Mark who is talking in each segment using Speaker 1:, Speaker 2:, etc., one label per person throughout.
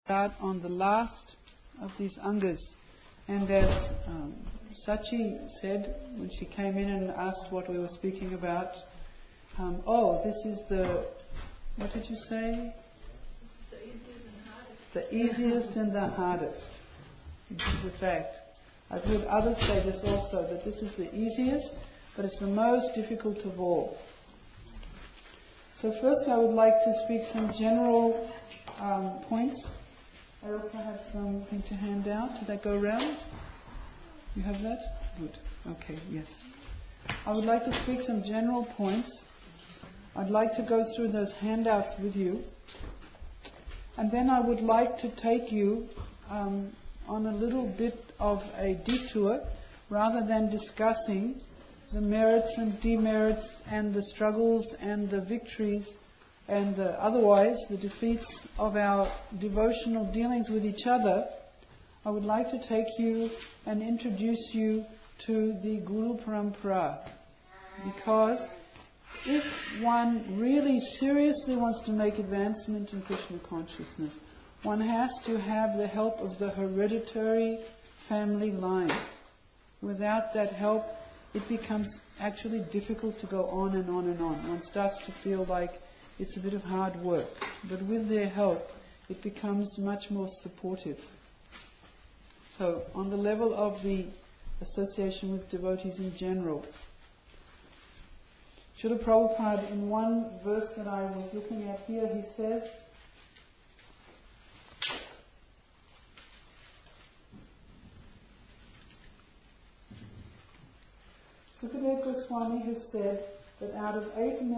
Speaker 1: start on the last of these angas. And as Sachi said when she came in and asked what we were speaking about, this is the, what did you say? The easiest and the hardest. This is a fact. I've heard others say this also, that this is the easiest, but it's the most difficult of all. So first I would like to speak some general points. I also have something to hand out. Did that go around? You have that? Good. Okay, yes. I would like to speak some general points. I'd like to go through those handouts with you. And then I would like to take you on a little bit of a detour, rather than discussing the merits and demerits and the struggles and the victories and otherwise the defeats of our devotional dealings with each other. I would like to take you and introduce you to the Guru Parampara, because if one really seriously wants to make advancement in Krishna consciousness, one has to have the help of the hereditary family line. Without that help, it becomes actually difficult to go on and on and on. One starts to feel like it's a bit of hard work. But with their help, it becomes much more supportive. So, on the level of the association with devotees in general, Srila Prabhupada, in one verse that I was looking at here, he says, Sukadeva Goswami has said that out of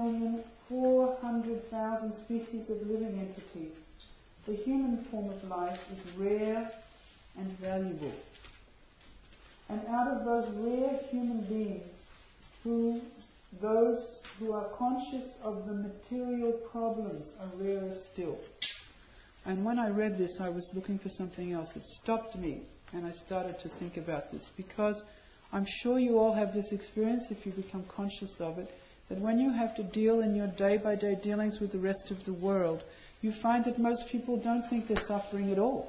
Speaker 1: 8,400,000 species of living entities, the human form of life is rare and valuable. And out of those rare human beings, those who are conscious of the material problems are rarer still. And when I read this, I was looking for something else. It stopped me, and I started to think about this, because I'm sure you all have this experience, if you become conscious of it, that when you have to deal in your day-by-day dealings with the rest of the world, you find that most people don't think they're suffering at all.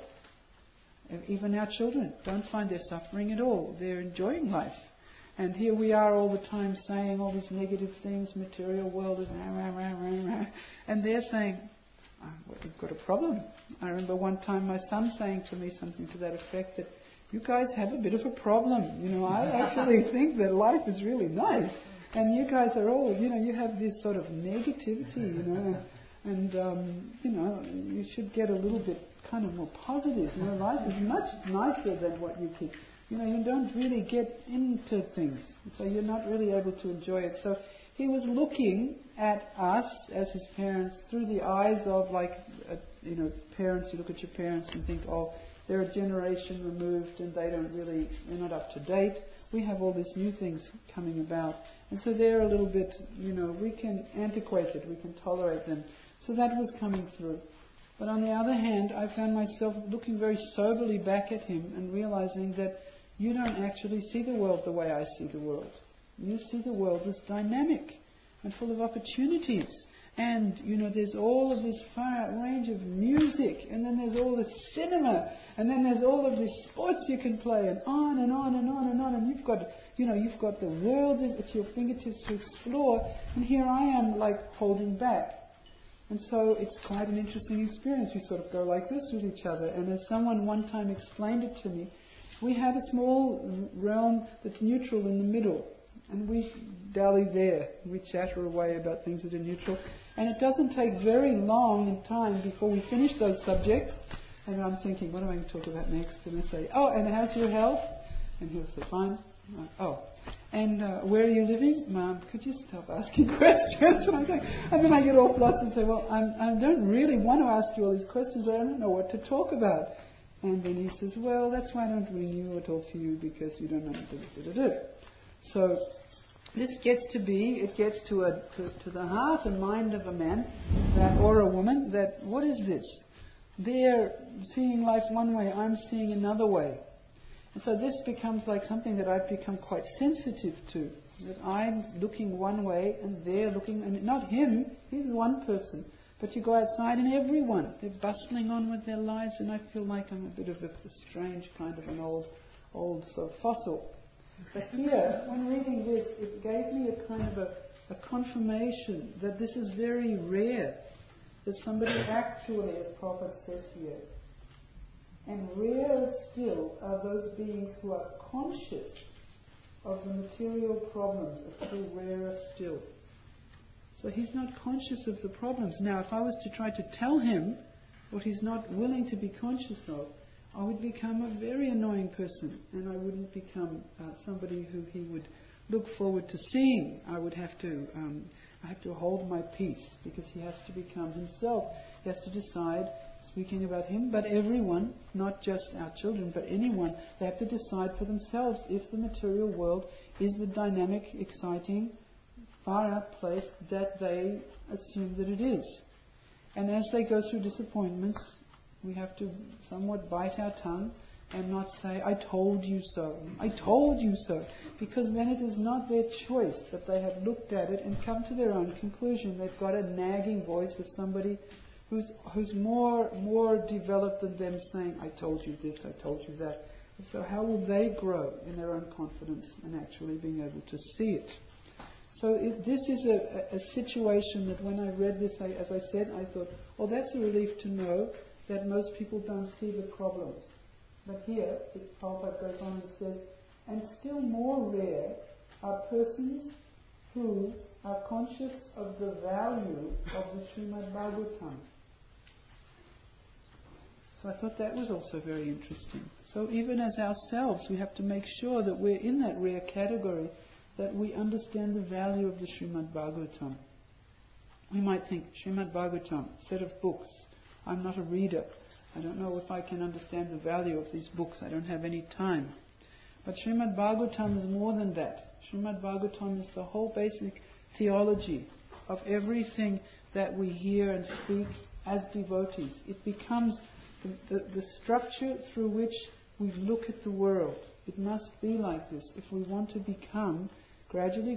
Speaker 1: Even our children don't find they're suffering at all. They're enjoying life. And here we are all the time saying all these negative things, material world is rah, rah, rah, rah, rah. And they're saying, you've got a problem. I remember one time my son saying to me something to that effect, that you guys have a bit of a problem. I actually think that life is really nice. And you guys are all, you have this sort of negativity, and you should get a little bit kind of more positive. Life is much nicer than what you think. You don't really get into things, so you're not really able to enjoy it. So he was looking at us as his parents through the eyes of parents. You look at your parents and think, oh, they're a generation removed and they're not up to date. We have all these new things coming about. And so they're a little bit, we can antiquated, we can tolerate them. So that was coming through. But on the other hand, I found myself looking very soberly back at him and realizing that you don't actually see the world the way I see the world. You see the world as dynamic and full of opportunities. And, there's all of this far range of music, and then there's all this cinema, and then there's all of this sports you can play, and on and on and on and on, and you've got the world at your fingertips to explore, and here I am, holding back. And so it's quite an interesting experience. We sort of go like this with each other, and as someone one time explained it to me, we have a small realm that's neutral in the middle. And we dally there. We chatter away about things that are neutral. And it doesn't take very long in time before we finish those subjects. And I'm thinking, what am I going to talk about next? And I say, and how's your health? And he'll say, fine. And where are you living? Mom, could you stop asking questions? And I'm saying, and then I get all flustered and say, well, I don't really want to ask you all these questions. I don't know what to talk about. And then he says, well, that's why I don't ring you or talk to you, because you don't know what to do. So this gets to the heart and mind of a man or a woman, that what is this? They're seeing life one way, I'm seeing another way. And so this becomes like something that I've become quite sensitive to, that I'm looking one way and they're looking, and not him, he's one person, But you go outside and everyone, they're bustling on with their lives, and I feel like I'm a bit of a strange kind of an old sort of fossil. But here, when reading this, it gave me a kind of a confirmation that this is very rare, that somebody actually, as Prabhupada says here, and rarer still are those beings who are conscious of the material problems, are still rarer still. So he's not conscious of the problems. Now, if I was to try to tell him what he's not willing to be conscious of, I would become a very annoying person, and I wouldn't become somebody who he would look forward to seeing. I have to hold my peace, because he has to become himself. He has to decide, speaking about him, but everyone, not just our children, but anyone, they have to decide for themselves if the material world is the dynamic, exciting, far out place that they assume that it is. And as they go through disappointments, we have to somewhat bite our tongue and not say, I told you so, I told you so, because then it is not their choice, that they have looked at it and come to their own conclusion. They've got a nagging voice of somebody who's more developed than them, saying, I told you this, I told you that. And so how will they grow in their own confidence and actually being able to see it? So this is a situation that when I read this, as I said, I thought, oh, that's a relief to know that most people don't see the problems. But here, Prabhupada goes on and says, and still more rare are persons who are conscious of the value of the Srimad Bhagavatam. So I thought that was also very interesting. So even as ourselves, we have to make sure that we're in that rare category, that we understand the value of the Srimad Bhagavatam. We might think, Srimad Bhagavatam, set of books. I'm not a reader. I don't know if I can understand the value of these books. I don't have any time. But Srimad Bhagavatam is more than that. Srimad Bhagavatam is the whole basic theology of everything that we hear and speak as devotees. It becomes the structure through which we look at the world. It must be like this if we want to become gradually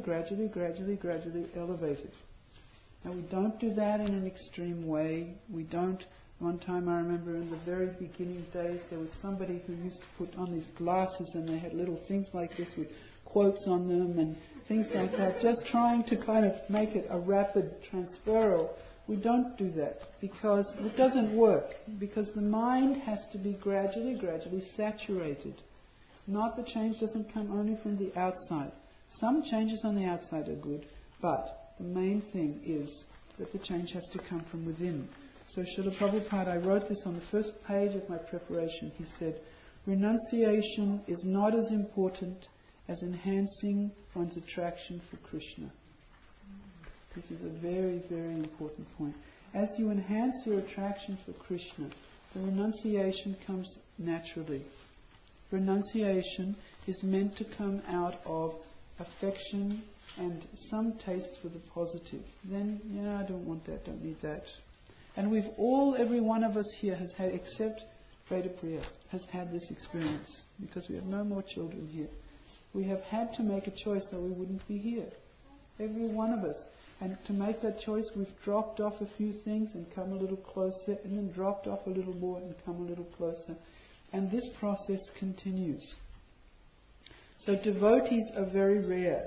Speaker 1: elevated. Now, we don't do that in an extreme way. We don't. One time I remember in the very beginning days, there was somebody who used to put on these glasses, and they had little things like this with quotes on them and things like that, just trying to kind of make it a rapid transferal. We don't do that because it doesn't work, because the mind has to be gradually saturated. Not the change doesn't come only from the outside. Some changes on the outside are good, but the main thing is that the change has to come from within. So Srila Prabhupada, I wrote this on the first page of my preparation. He said, renunciation is not as important as enhancing one's attraction for Krishna. This is a very, very important point. As you enhance your attraction for Krishna, the renunciation comes naturally. Renunciation is meant to come out of affection and some taste for the positive. Then, I don't want that, don't need that. And every one of us here has had, except Veda Priya, has had this experience, because we have no more children here. We have had to make a choice or we wouldn't be here. Every one of us. And to make that choice, we've dropped off a few things and come a little closer, and then dropped off a little more and come a little closer. And this process continues. So devotees are very rare.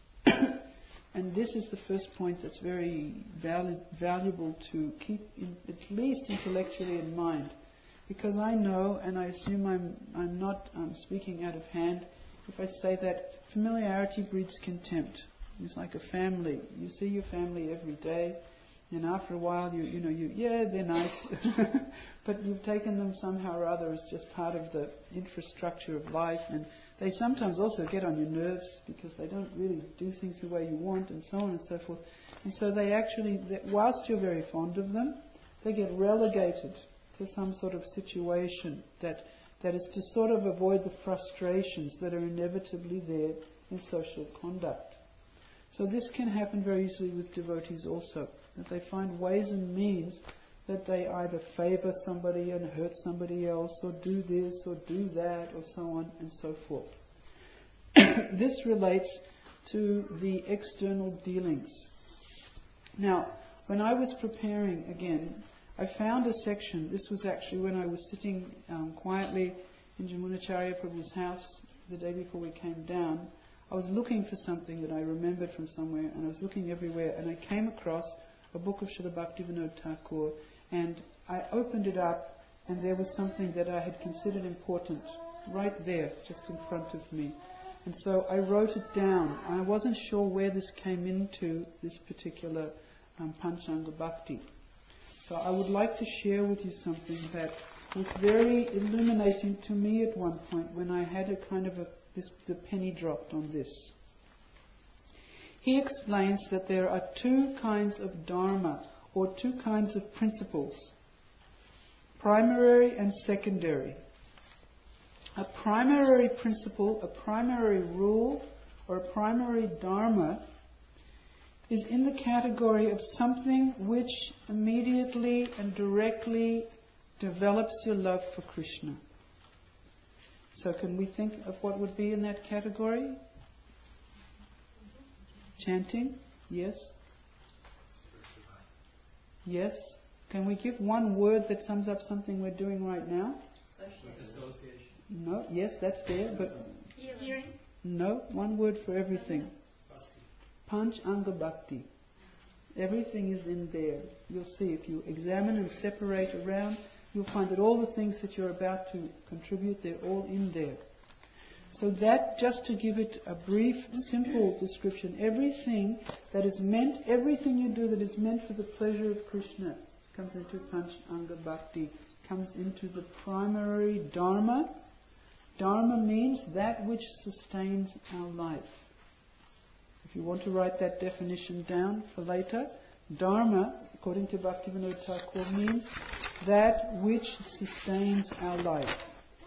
Speaker 1: And this is the first point that's very valuable to keep at least intellectually in mind. Because I know, and I assume I'm not speaking out of hand, if I say that familiarity breeds contempt. It's like a family. You see your family every day, and after a while, they're nice, but you've taken them somehow or other as just part of the infrastructure of life, and they sometimes also get on your nerves because they don't really do things the way you want, and so on and so forth. And so they actually, whilst you're very fond of them, they get relegated to some sort of situation that is to sort of avoid the frustrations that are inevitably there in social conduct. So this can happen very easily with devotees also, that they find ways and means that they either favour somebody and hurt somebody else, or do this or do that, or so on and so forth. This relates to the external dealings. Now, when I was preparing again, I found a section. This was actually when I was sitting quietly in Jamunacharya Prabhu's house the day before we came down. I was looking for something that I remembered from somewhere, and I was looking everywhere, and I came across a book of Srila Bhaktivinoda Thakur, and I opened it up, and there was something that I had considered important right there, just in front of me. And so I wrote it down. I wasn't sure where this came into, this particular Panchanga Bhakti. So I would like to share with you something that was very illuminating to me at one point when I had a kind of the penny dropped on this. He explains that there are two kinds of dharma, or two kinds of principles, primary and secondary. A primary principle, a primary rule, or a primary dharma is in the category of something which immediately and directly develops your love for Krishna. So can we think of what would be in that category? Chanting? Yes? Yes? Can we give one word that sums up something we're doing right now? No, yes, that's there, but
Speaker 2: hearing.
Speaker 1: No, one word for everything. Panchanga Bhakti. Everything is in there. You'll see if you examine and separate around, you'll find that all the things that you're about to contribute, they're all in there. So that, just to give it a brief, simple description, everything that is meant, everything you do that is meant for the pleasure of Krishna comes into Panchanga Bhakti, comes into the primary dharma. Dharma means that which sustains our life. If you want to write that definition down for later, dharma, according to Bhaktivinoda Thakur, means that which sustains our life.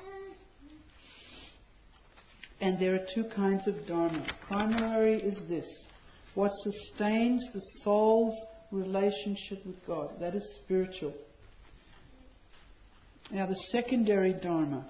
Speaker 1: And there are two kinds of dharma. Primary is this, what sustains the soul's relationship with God. That is spiritual. Now the secondary dharma,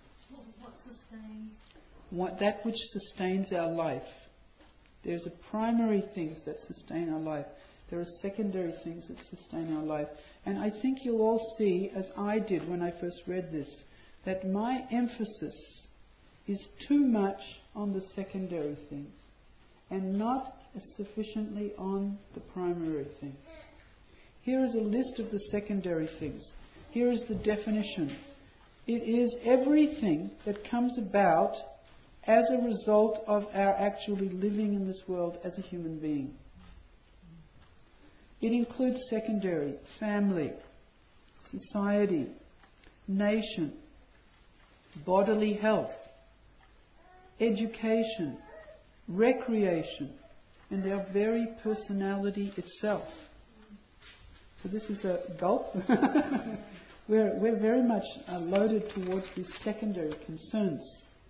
Speaker 1: that which sustains our life. There's a primary things that sustain our life. There are secondary things that sustain our life. And I think you'll all see, as I did when I first read this, that my emphasis is too much on the secondary things and not sufficiently on the primary things. Here is a list of the secondary things. Here is the definition. It is everything that comes about as a result of our actually living in this world as a human being. It includes secondary, family, society, nation, bodily health, education, recreation, and our very personality itself. So this is a gulp. We're very much loaded towards these secondary concerns.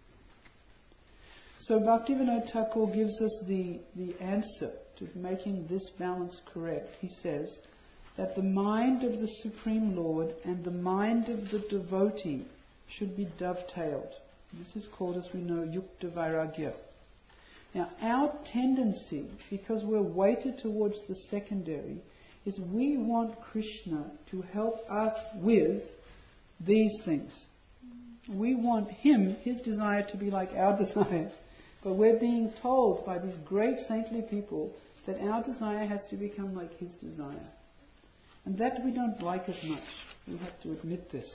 Speaker 1: So Bhaktivinoda Thakur gives us the answer to making this balance correct. He says that the mind of the Supreme Lord and the mind of the devotee should be dovetailed. This is called, as we know, Yukta Vairagya. Now, our tendency, because we're weighted towards the secondary, is we want Krishna to help us with these things. We want him, his desire, to be like our desire. But we're being told by these great saintly people that our desire has to become like his desire. And that we don't like as much. We have to admit this.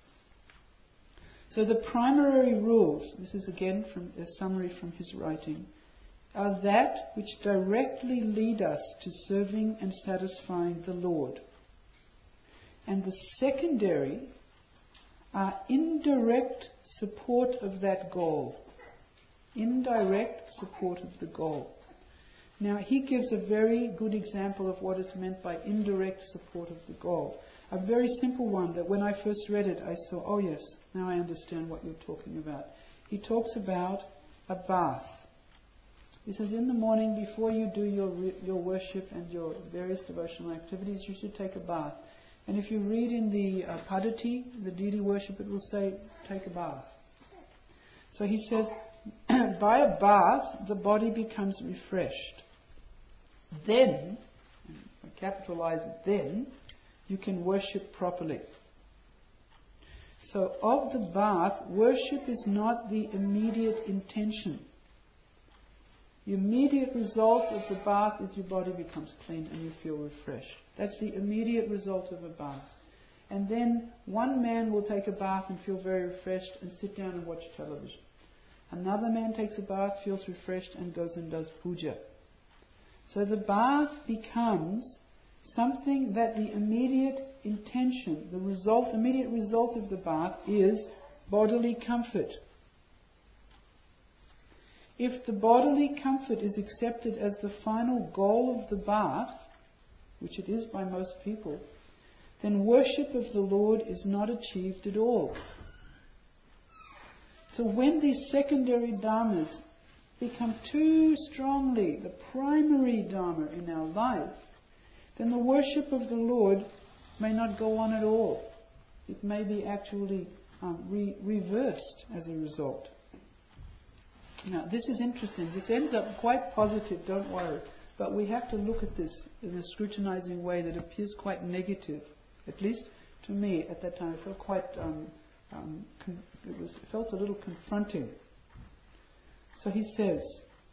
Speaker 1: So the primary rules, this is again from a summary from his writing, are that which directly lead us to serving and satisfying the Lord. And the secondary are indirect support of that goal. Indirect support of the goal. Now he gives a very good example of what is meant by indirect support of the goal. A very simple one that when I first read it I saw, oh yes, now I understand what you're talking about. He talks about a bath. He says in the morning before you do your worship and your various devotional activities, you should take a bath. And if you read in the Padati, the deity worship, it will say, take a bath. So he says, by a bath, the body becomes refreshed. Then, capitalize it, then you can worship properly. So of the bath, worship is not the immediate intention. The immediate result of the bath is your body becomes clean and you feel refreshed. That's the immediate result of a bath. And then one man will take a bath and feel very refreshed and sit down and watch television. Another man takes a bath, feels refreshed and goes and does puja. So the bath becomes something that the immediate intention, immediate result of the bath is bodily comfort. If the bodily comfort is accepted as the final goal of the bath, which it is by most people, then worship of the Lord is not achieved at all. So when these secondary dharmas become too strongly the primary dharma in our life, then the worship of the Lord may not go on at all. It may be actually reversed as a result. Now, this is interesting. This ends up quite positive, don't worry. But we have to look at this in a scrutinizing way that appears quite negative. At least to me at that time, it felt quite, it felt a little confronting. So he says,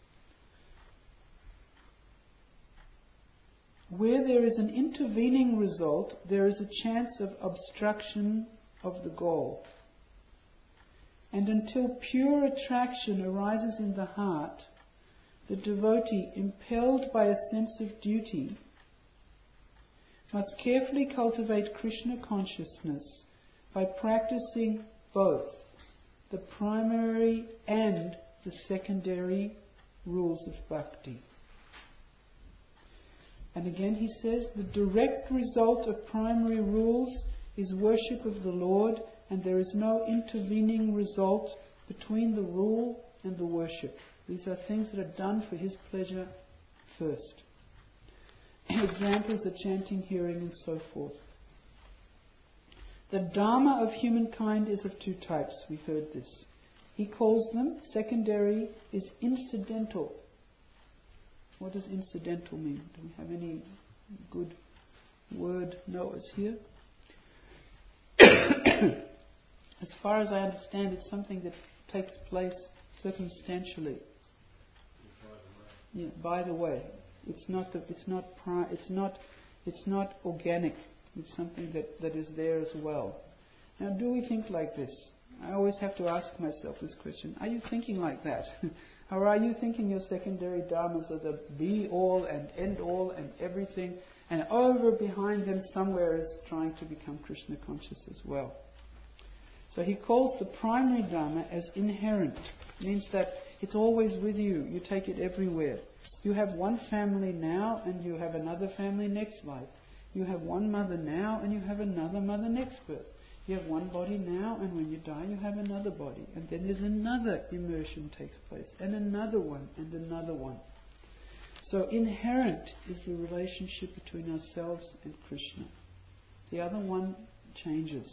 Speaker 1: where there is an intervening result, there is a chance of obstruction of the goal. And until pure attraction arises in the heart, the devotee, impelled by a sense of duty, must carefully cultivate Krishna consciousness by practicing both the primary and the secondary rules of bhakti. And again he says, the direct result of primary rules is worship of the Lord, and there is no intervening result between the rule and the worship. These are things that are done for His pleasure first. Examples are chanting, hearing, and so forth. The dharma of humankind is of two types. We've heard this. He calls them, secondary is incidental. What does incidental mean? Do we have any good word knowers here? As far as I understand, it's something that takes place circumstantially. Yeah, by the way, it's not organic. It's something that is there as well. Now, do we think like this? I always have to ask myself this question: are you thinking like that, or are you thinking your secondary dharmas are the be-all and end-all and everything, and over behind them somewhere is trying to become Krishna conscious as well? So he calls the primary dharma as inherent. It means that it's always with you. You take it everywhere. You have one family now and you have another family next life. You have one mother now and you have another mother next birth. You have one body now and when you die you have another body. And then there's another immersion takes place and another one and another one. So inherent is the relationship between ourselves and Krishna. The other one changes.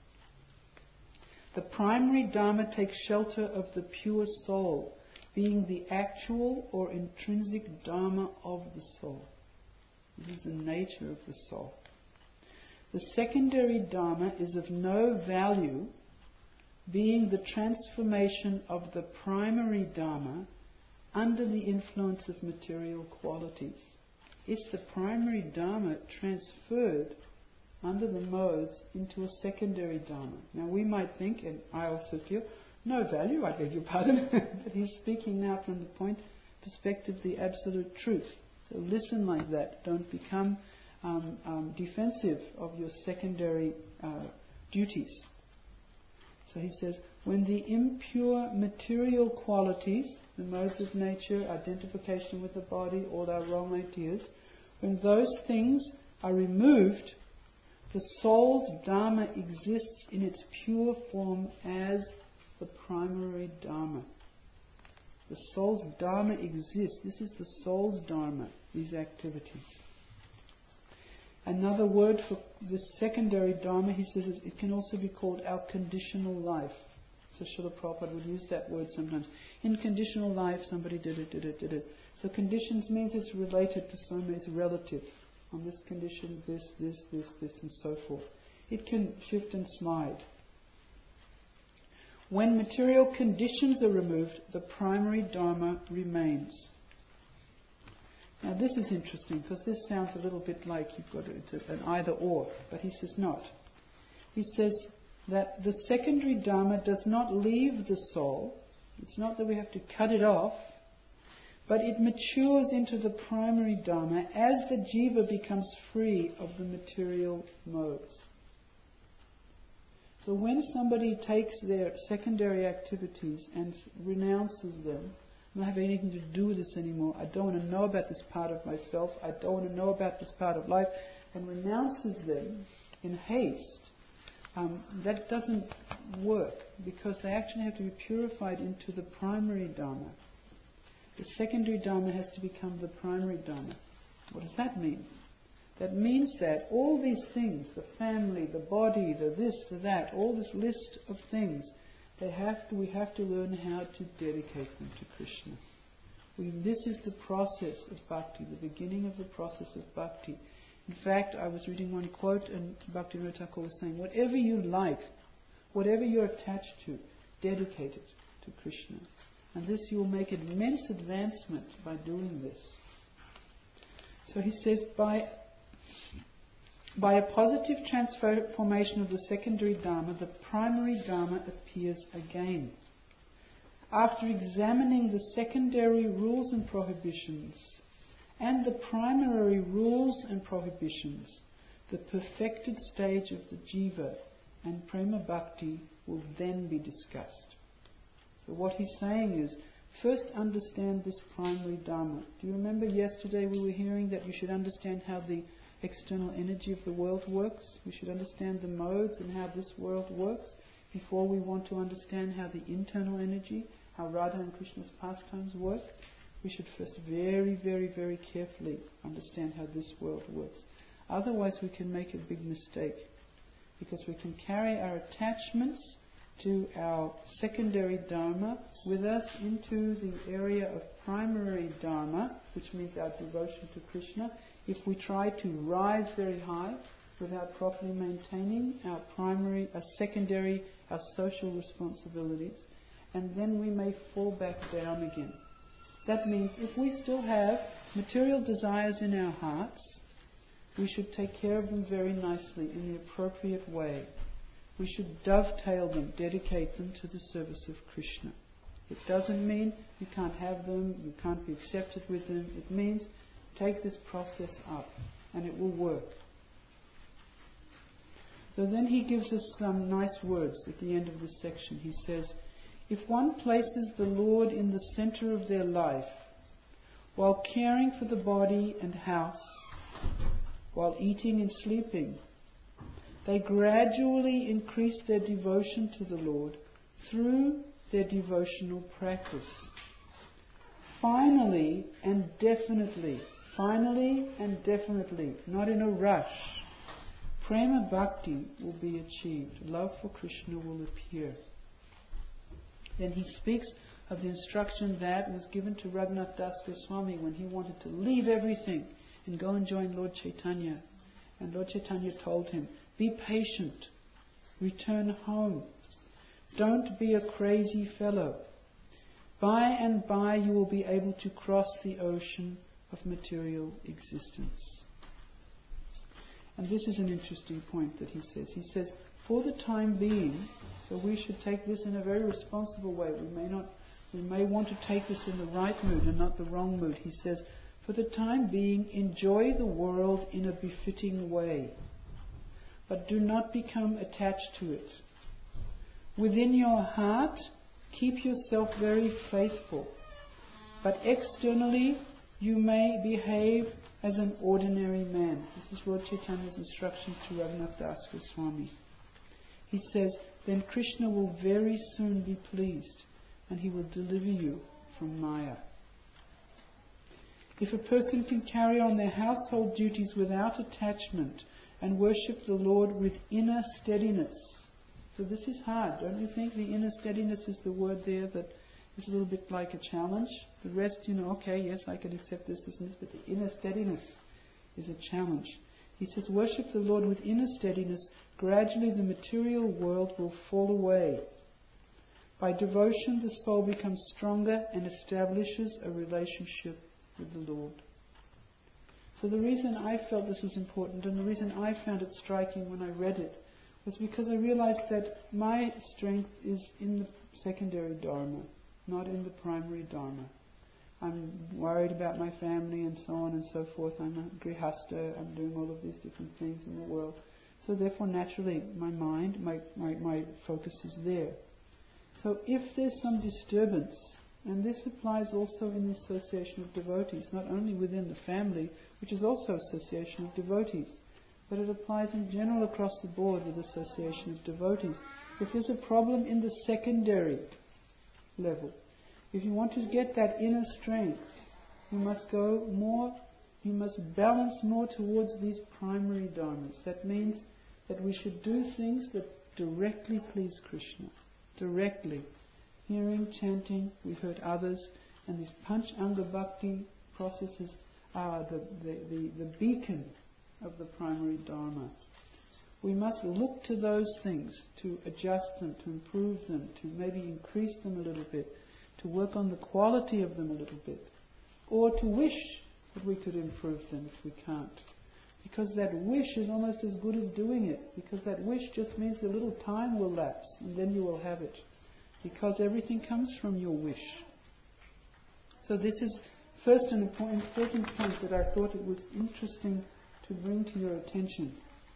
Speaker 1: The primary dharma takes shelter of the pure soul, being the actual or intrinsic dharma of the soul. This is the nature of the soul. The secondary dharma is of no value, being the transformation of the primary dharma under the influence of material qualities. It's the primary dharma transferred under the modes into a secondary dharma. Now we might think, and I also feel, no value, I beg your pardon, but he's speaking now from the perspective of the absolute truth. So listen like that. Don't become defensive of your secondary duties. So he says, when the impure material qualities, the modes of nature, identification with the body, all our wrong ideas, when those things are removed, the soul's dharma exists in its pure form as the primary dharma. The soul's dharma exists. This is the soul's dharma, these activities. Another word for this secondary dharma, he says, it can also be called our conditional life. So Srila Prabhupada would use that word sometimes. In conditional life, somebody did it. So conditions means it's related to somebody, it's relative. On this condition, this, and so forth. It can shift and slide. When material conditions are removed, the primary Dharma remains. Now this is interesting, because this sounds a little bit like it's an either or, but he says not. He says that the secondary Dharma does not leave the soul. It's not that we have to cut it off, but it matures into the primary Dharma as the jiva becomes free of the material modes. So when somebody takes their secondary activities and renounces them, I don't have anything to do with this anymore, I don't want to know about this part of myself, I don't want to know about this part of life, and renounces them in haste, that doesn't work, because they actually have to be purified into the primary Dharma. The secondary Dharma has to become the primary Dharma. What does that mean? That means that all these things, the family, the body, the this, the that, all this list of things, we have to learn how to dedicate them to Krishna. This is the process of bhakti, the beginning of the process of bhakti. In fact, I was reading one quote, and Bhaktivinoda Thakur was saying, whatever you like, whatever you're attached to, dedicate it to Krishna. And this, you will make immense advancement by doing this. So he says, by a positive transformation of the secondary Dharma, the primary Dharma appears again. After examining the secondary rules and prohibitions and the primary rules and prohibitions, the perfected stage of the jiva and prema bhakti will then be discussed. So what he's saying is, first understand this primary Dharma. Do you remember yesterday we were hearing that you should understand how the external energy of the world works? We should understand the modes and how this world works before we want to understand how the internal energy, how Radha and Krishna's pastimes work. We should first very, very, very carefully understand how this world works. Otherwise we can make a big mistake, because we can carry our attachments to our secondary Dharma with us into the area of primary Dharma, which means our devotion to Krishna, if we try to rise very high without properly maintaining our secondary, our social responsibilities, and then we may fall back down again. That means if we still have material desires in our hearts, we should take care of them very nicely in the appropriate way. We should dovetail them, dedicate them to the service of Krishna. It doesn't mean you can't have them, you can't be accepted with them. It means take this process up and it will work. So then he gives us some nice words at the end of this section. He says, if one places the Lord in the center of their life, while caring for the body and house, while eating and sleeping, they gradually increase their devotion to the Lord through their devotional practice. Finally and definitely, not in a rush, prema bhakti will be achieved. Love for Krishna will appear. Then he speaks of the instruction that was given to Raghunath Das Goswami when he wanted to leave everything and go and join Lord Chaitanya. And Lord Chaitanya told him, be patient, return home, don't be a crazy fellow. By and by you will be able to cross the ocean of material existence. And this is an interesting point that he says. He says, for the time being, so we should take this in a very responsible way. We may want to take this in the right mood and not the wrong mood. He says, for the time being, enjoy the world in a befitting way, but do not become attached to it. Within your heart, keep yourself very faithful, but externally you may behave as an ordinary man. This is Lord Chaitanya's instructions to Raghunath Das Goswami. He says, then Krishna will very soon be pleased and he will deliver you from Maya. If a person can carry on their household duties without attachment and worship the Lord with inner steadiness. So this is hard, don't you think? The inner steadiness is the word there that is a little bit like a challenge. The rest, okay, yes, I can accept this, and this, but the inner steadiness is a challenge. He says, worship the Lord with inner steadiness. Gradually the material world will fall away. By devotion, the soul becomes stronger and establishes a relationship with the Lord. So the reason I felt this was important, and the reason I found it striking when I read it, was because I realized that my strength is in the secondary Dharma, not in the primary Dharma. I'm worried about my family and so on and so forth. I'm a grihasta, I'm doing all of these different things in the world. So therefore, naturally, my mind, my focus is there. So if there's some disturbance, and this applies also in the association of devotees, not only within the family, which is also association of devotees, but it applies in general across the board with association of devotees. If there's a problem in the secondary level, if you want to get that inner strength, you must go more, you must balance more towards these primary dharmas. That means that we should do things that directly please Krishna. Directly. Hearing, chanting, we've heard others, and these Panch Anga Bhakti processes are the beacon of the primary Dharma. We must look to those things to adjust them, to improve them, to maybe increase them a little bit, to work on the quality of them a little bit, or to wish that we could improve them if we can't. Because that wish is almost as good as doing it, because that wish just means a little time will lapse and then you will have it. Because everything comes from your wish. So this is first an important point that I thought it was interesting to bring to your attention.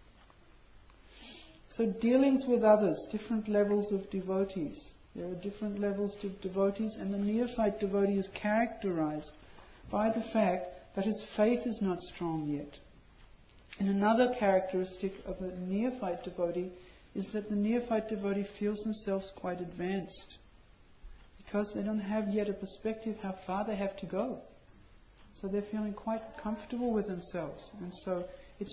Speaker 1: So dealings with others, different levels of devotees. There are different levels of devotees, and the neophyte devotee is characterized by the fact that his faith is not strong yet. And another characteristic of a neophyte devotee is that the neophyte devotee feels themselves quite advanced, because they don't have yet a perspective how far they have to go. So they're feeling quite comfortable with themselves. And so it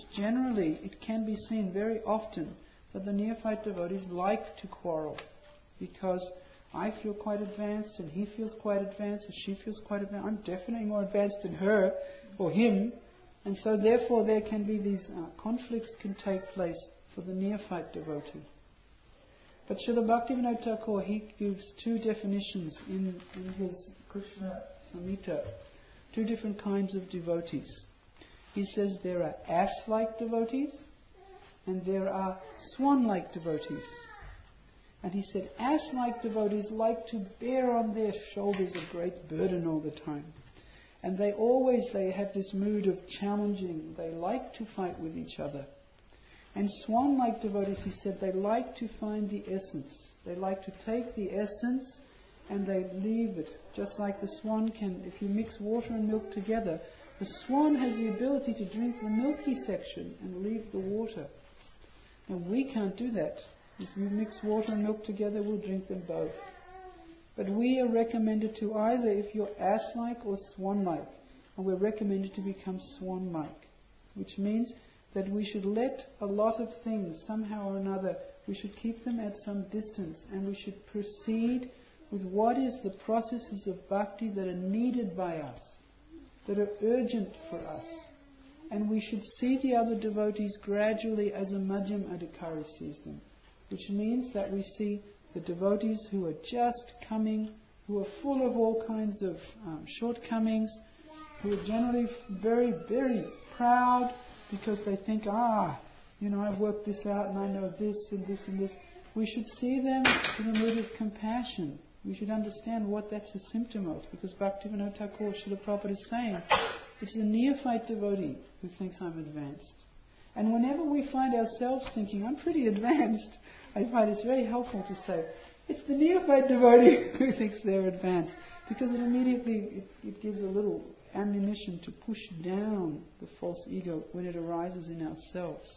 Speaker 1: can be seen very often that the neophyte devotees like to quarrel, because I feel quite advanced and he feels quite advanced and she feels quite advanced. I'm definitely more advanced than her or him. And so therefore there can be these conflicts can take place for the neophyte devotee. But Srila Bhaktivinoda Thakur, he gives two definitions in his Krishna Samhita, two different kinds of devotees. He says there are ass-like devotees and there are swan-like devotees. And he said ass-like devotees like to bear on their shoulders a great burden all the time. And they have this mood of challenging. They like to fight with each other. And swan-like devotees, he said, they like to find the essence. They like to take the essence and they leave it. Just like the swan can, if you mix water and milk together, the swan has the ability to drink the milky section and leave the water. And we can't do that. If you mix water and milk together, we'll drink them both. But we are recommended to either, if you're ass-like or swan-like, and we're recommended to become swan-like, which means that we should let a lot of things, somehow or another, we should keep them at some distance, and we should proceed with what is the processes of bhakti that are needed by us, that are urgent for us. And we should see the other devotees gradually as a Madhyam Adhikari sees them, which means that we see the devotees who are just coming, who are full of all kinds of shortcomings, who are generally very, very proud because they think, I've worked this out and I know this and this and this. We should see them in a mood of compassion. We should understand what that's a symptom of, because Bhaktivinoda Thakur, Srila Prabhupada is saying, it's the neophyte devotee who thinks I'm advanced. And whenever we find ourselves thinking, I'm pretty advanced, I find it's very helpful to say, it's the neophyte devotee who thinks they're advanced, because it immediately it gives a little ammunition to push down the false ego when it arises in ourselves.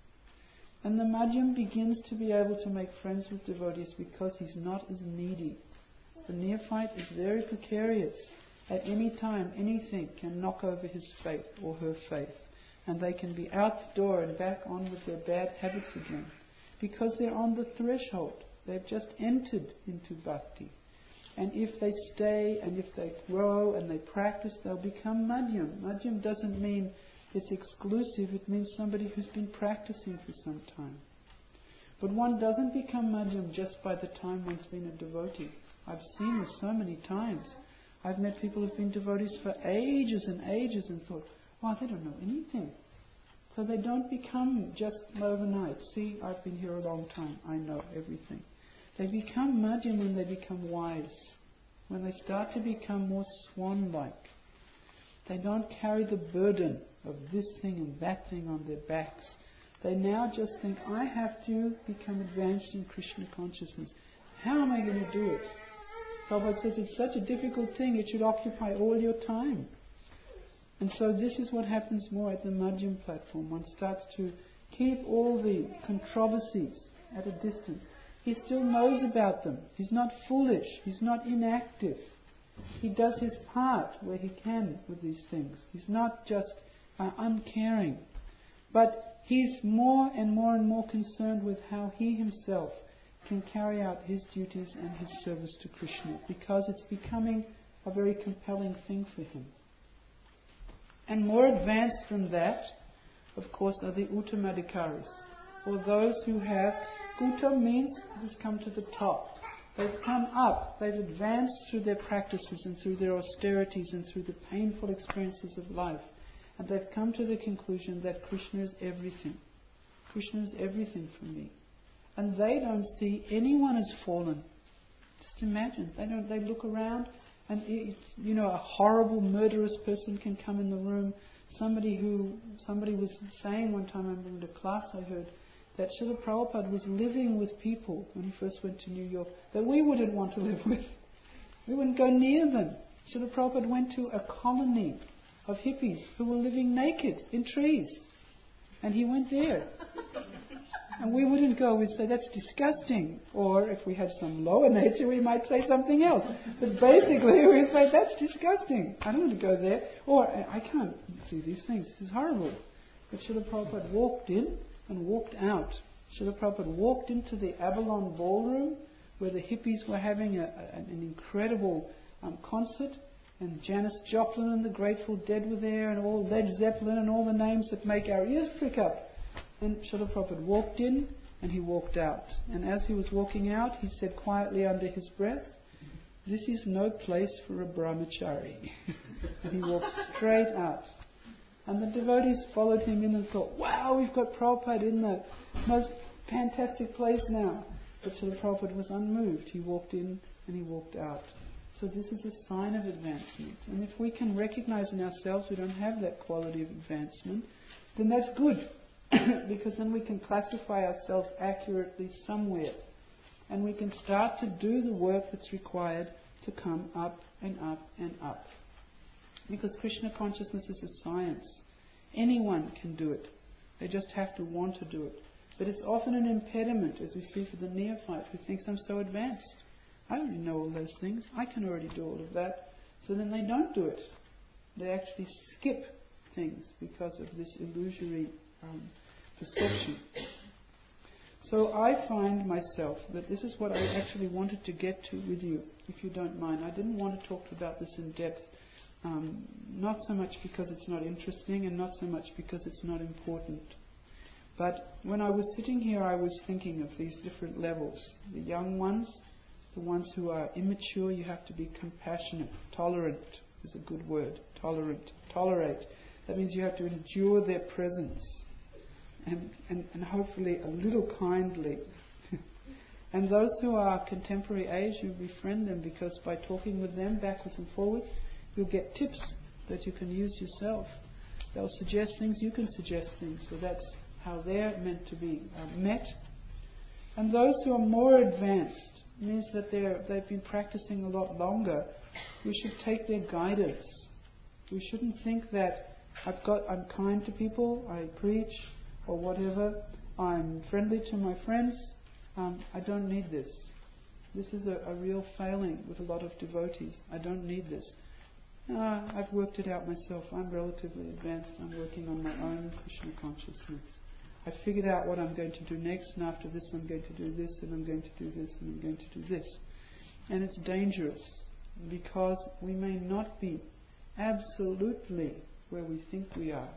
Speaker 1: And the Madhyam begins to be able to make friends with devotees because he's not as needy. The neophyte is very precarious. At any time, anything can knock over his faith or her faith, and they can be out the door and back on with their bad habits again, because they're on the threshold. They've just entered into bhakti. And if they stay and if they grow and they practice, they'll become madhyam. Madhyam doesn't mean it's exclusive, it means somebody who's been practicing for some time. But one doesn't become Madhyam just by the time one's been a devotee. I've seen this so many times. I've met people who've been devotees for ages and ages and thought, wow, they don't know anything. So they don't become just overnight. See, I've been here a long time, I know everything. They become Madhyam when they become wise. When they start to become more swan-like. They don't carry the burden of this thing and that thing on their backs. They now just think, I have to become advanced in Krishna consciousness. How am I going to do it? Prabhupada says it's such a difficult thing, it should occupy all your time. And so this is what happens more at the Madhyam platform. One starts to keep all the controversies at a distance. He still knows about them. He's not foolish. He's not inactive. He does his part where he can with these things. He's not just uncaring. But he's more and more and more concerned with how he himself can carry out his duties and his service to Krishna, because it's becoming a very compelling thing for him. And more advanced than that, of course, are the Uttamadhikaris, or those who have... Utta means just come to the top. They've come up, they've advanced through their practices and through their austerities and through the painful experiences of life. And they've come to the conclusion that Krishna is everything. Krishna is everything for me. And they don't see anyone as fallen. Just imagine. They look around and, a horrible murderous person can come in the room. Somebody was saying one time, I remember in a class I heard, that Srila Prabhupada was living with people when he first went to New York that we wouldn't want to live with. We wouldn't go near them. Srila Prabhupada went to a colony of hippies who were living naked in trees. And he went there. And we wouldn't go, we'd say, that's disgusting. Or if we had some lower nature, we might say something else. But basically, we'd say, that's disgusting. I don't want to go there. Or, I can't see these things. This is horrible. But Srila Prabhupada walked in and walked out. Srila Prabhupada walked into the Avalon ballroom where the hippies were having an incredible concert, and Janis Joplin and the Grateful Dead were there, and all Led Zeppelin and all the names that make our ears prick up. And Srila Prabhupada walked in and he walked out. And as he was walking out, he said quietly under his breath, "This is no place for a brahmachari." And he walked straight out. And the devotees followed him in and thought, wow, we've got Prabhupada in the most fantastic place now. But Srila Prabhupada was unmoved. He walked in and he walked out. So this is a sign of advancement. And if we can recognize in ourselves we don't have that quality of advancement, then that's good. Because then we can classify ourselves accurately somewhere. And we can start to do the work that's required to come up and up and up. Because Krishna consciousness is a science. Anyone can do it. They just have to want to do it. But it's often an impediment, as we see for the neophyte who thinks, I'm so advanced. I already know all those things. I can already do all of that. So then they don't do it. They actually skip things because of this illusory perception. So I find myself that this is what I actually wanted to get to with you, if you don't mind. I didn't want to talk about this in depth, not so much because it's not interesting and not so much because it's not important. But when I was sitting here, I was thinking of these different levels. The young ones, the ones who are immature, you have to be compassionate. Tolerant is a good word. Tolerant. Tolerate. That means you have to endure their presence. And hopefully a little kindly. And those who are contemporary age, you befriend them, because by talking with them backwards and forwards, you'll get tips that you can use yourself. They'll suggest things, you can suggest things. So that's how they're meant to be met. And those who are more advanced means that they've been practicing a lot longer. We should take their guidance. We shouldn't think that I'm kind to people, I preach, or whatever, I'm friendly to my friends, I don't need this. This is a real failing with a lot of devotees. I don't need this. I've worked it out myself. I'm relatively advanced. I'm working on my own Krishna consciousness. I figured out what I'm going to do next, and after this I'm going to do this, and I'm going to do this, and I'm going to do this. And it's dangerous, because we may not be absolutely where we think we are.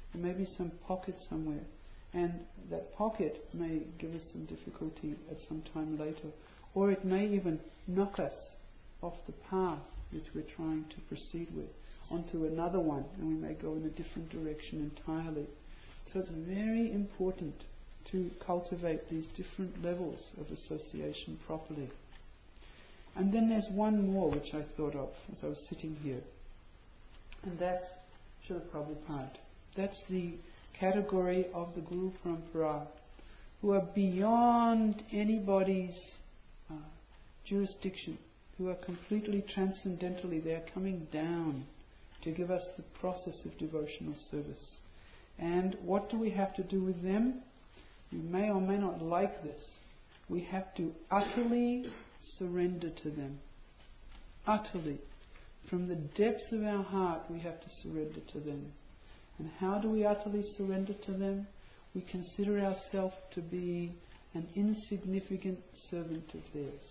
Speaker 1: There may be some pocket somewhere, and that pocket may give us some difficulty at some time later, or it may even knock us off the path which we're trying to proceed with onto another one, and we may go in a different direction entirely. So it's very important to cultivate these different levels of association properly. And then there's one more which I thought of as I was sitting here, and that's Srila Prabhupada. That's the category of the Guru Parampara, who are beyond anybody's jurisdiction, who are completely transcendentally, they are coming down to give us the process of devotional service. And what do we have to do with them? You may or may not like this. We have to utterly surrender to them. Utterly. From the depths of our heart we have to surrender to them. And how do we utterly surrender to them? We consider ourselves to be an insignificant servant of theirs.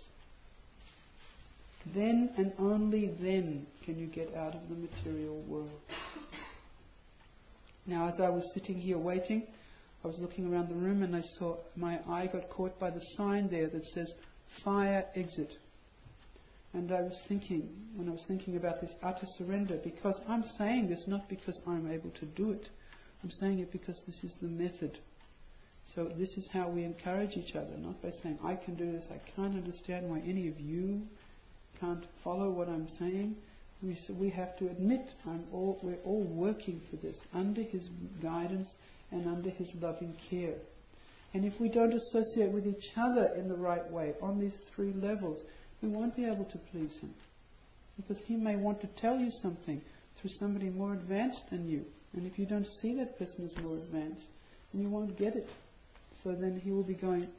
Speaker 1: Then and only then can you get out of the material world. Now, as I was sitting here waiting, I was looking around the room and I saw my eye got caught by the sign there that says fire exit. And I was thinking, when I was thinking about this utter surrender, because I'm saying this not because I'm able to do it, I'm saying it because this is the method. So this is how we encourage each other, not by saying, I can do this, I can't understand why any of you can't follow what I'm saying. We have to admit we're all working for this, under His guidance and under His loving care. And if we don't associate with each other in the right way, on these three levels, we won't be able to please Him. Because He may want to tell you something through somebody more advanced than you. And if you don't see that person as more advanced, then you won't get it. So then He will be going,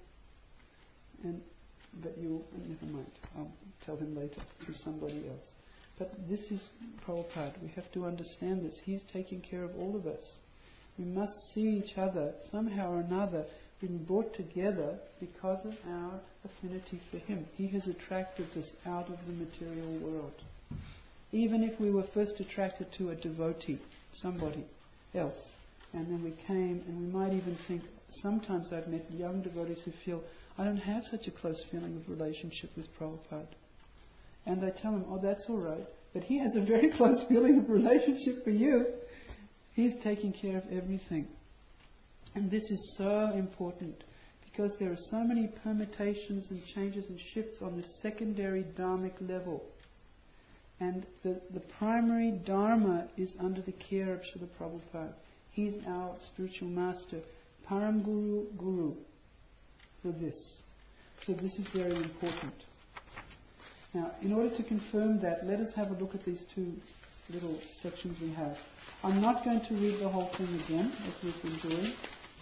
Speaker 1: never mind, I'll tell Him later, through somebody else. But this is Prabhupada. We have to understand this. He's taking care of all of us. We must see each other somehow or another being brought together because of our affinity for Him. He has attracted us out of the material world. Even if we were first attracted to a devotee, somebody else, and then we came, and we might even think, sometimes I've met young devotees who feel, I don't have such a close feeling of relationship with Prabhupada. And I tell them, oh, that's all right, but he has a very close feeling of relationship for you. He's taking care of everything. And this is so important because there are so many permutations and changes and shifts on the secondary dharmic level. And the primary dharma is under the care of Srila Prabhupada. He's our spiritual master, Param Guru for this. So this is very important. Now, in order to confirm that, let us have a look at these two little sections we have. I'm not going to read the whole thing again, as we've been doing.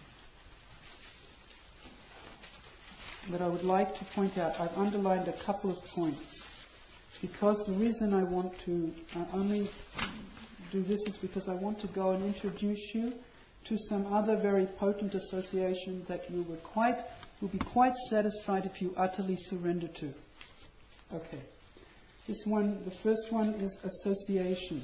Speaker 1: But I would like to point out, I've underlined a couple of points. Because the reason I want to only do this is because I want to go and introduce you to some other very potent association that you will be quite satisfied if you utterly surrender to. Okay. This one, the first one is association.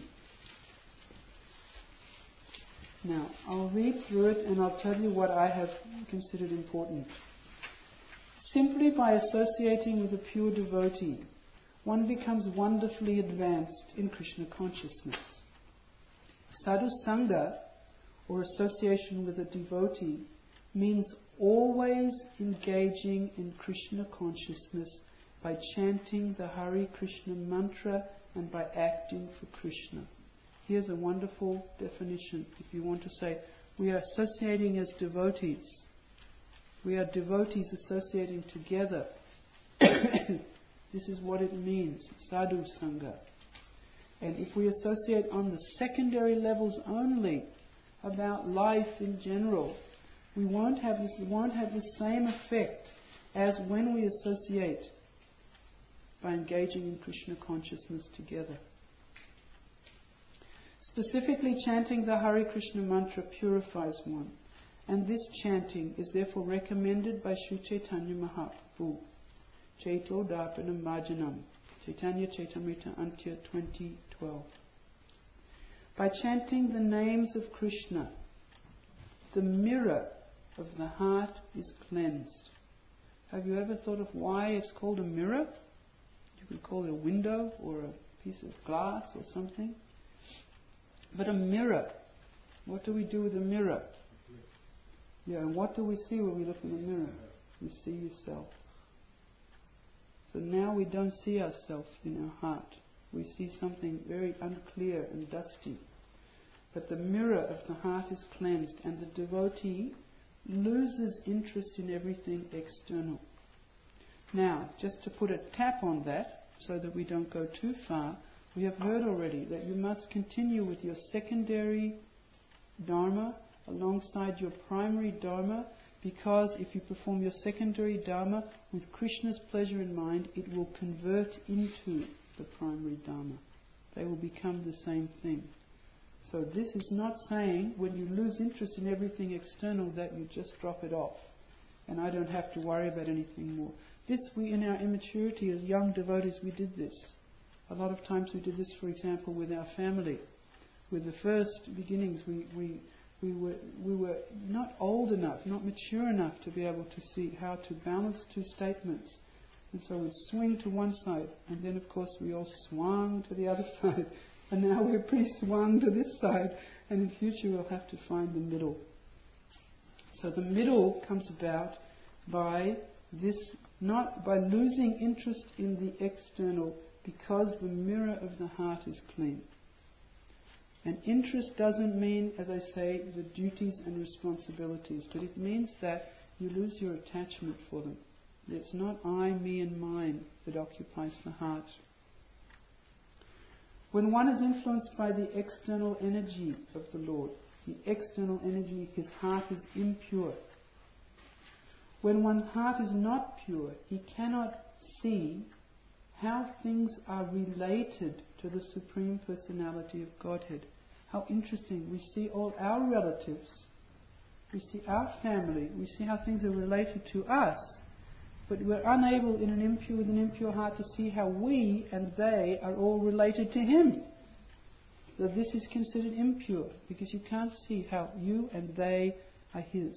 Speaker 1: Now, I'll read through it and I'll tell you what I have considered important. Simply by associating with a pure devotee, one becomes wonderfully advanced in Krishna consciousness. Sadhu Sangha, or association with a devotee, means always engaging in Krishna consciousness by chanting the Hare Krishna mantra and by acting for Krishna. Here's a wonderful definition. If you want to say, we are associating as devotees. We are devotees associating together. This is what it means, sadhu sangha. And if we associate on the secondary levels only, about life in general, we won't have the same effect as when we associate by engaging in Krishna consciousness together. Specifically, chanting the Hare Krishna mantra purifies one, and this chanting is therefore recommended by Sri Chaitanya Mahaprabhu. Chaito Darpanam Bhajanam, Chaitanya Chaitamrita Antya 2012. By chanting the names of Krishna, the mirror of the heart is cleansed. Have you ever thought of why it's called a mirror? You could call it a window or a piece of glass or something. But a mirror, what do we do with a mirror? Yeah, and what do we see when we look in the mirror? We see yourself. So now we don't see ourselves in our heart. We see something very unclear and dusty. But the mirror of the heart is cleansed, and the devotee loses interest in everything external. Now, just to put a tap on that, so that we don't go too far, we have heard already that you must continue with your secondary dharma alongside your primary dharma, because if you perform your secondary dharma with Krishna's pleasure in mind, it will convert into the primary dharma. They will become the same thing. So this is not saying when you lose interest in everything external that you just drop it off and I don't have to worry about anything more. This, we in our immaturity as young devotees, we did this. A lot of times we did this, for example, with our family. With the first beginnings, we were not old enough, not mature enough to be able to see how to balance two statements. And so we'd swing to one side, and then of course we all swung to the other side. And now we're pretty swung to this side, and in future we'll have to find the middle. So the middle comes about by this, not by losing interest in the external, because the mirror of the heart is clean. And interest doesn't mean, as I say, the duties and responsibilities, but it means that you lose your attachment for them. It's not I, me and mine that occupies the heart. When one is influenced by the external energy of the Lord, the external energy, his heart is impure. When one's heart is not pure, he cannot see how things are related to the Supreme Personality of Godhead. How interesting. We see all our relatives, we see our family, we see how things are related to us, but we're unable with an impure heart to see how we and they are all related to Him. So this is considered impure, because you can't see how you and they are His.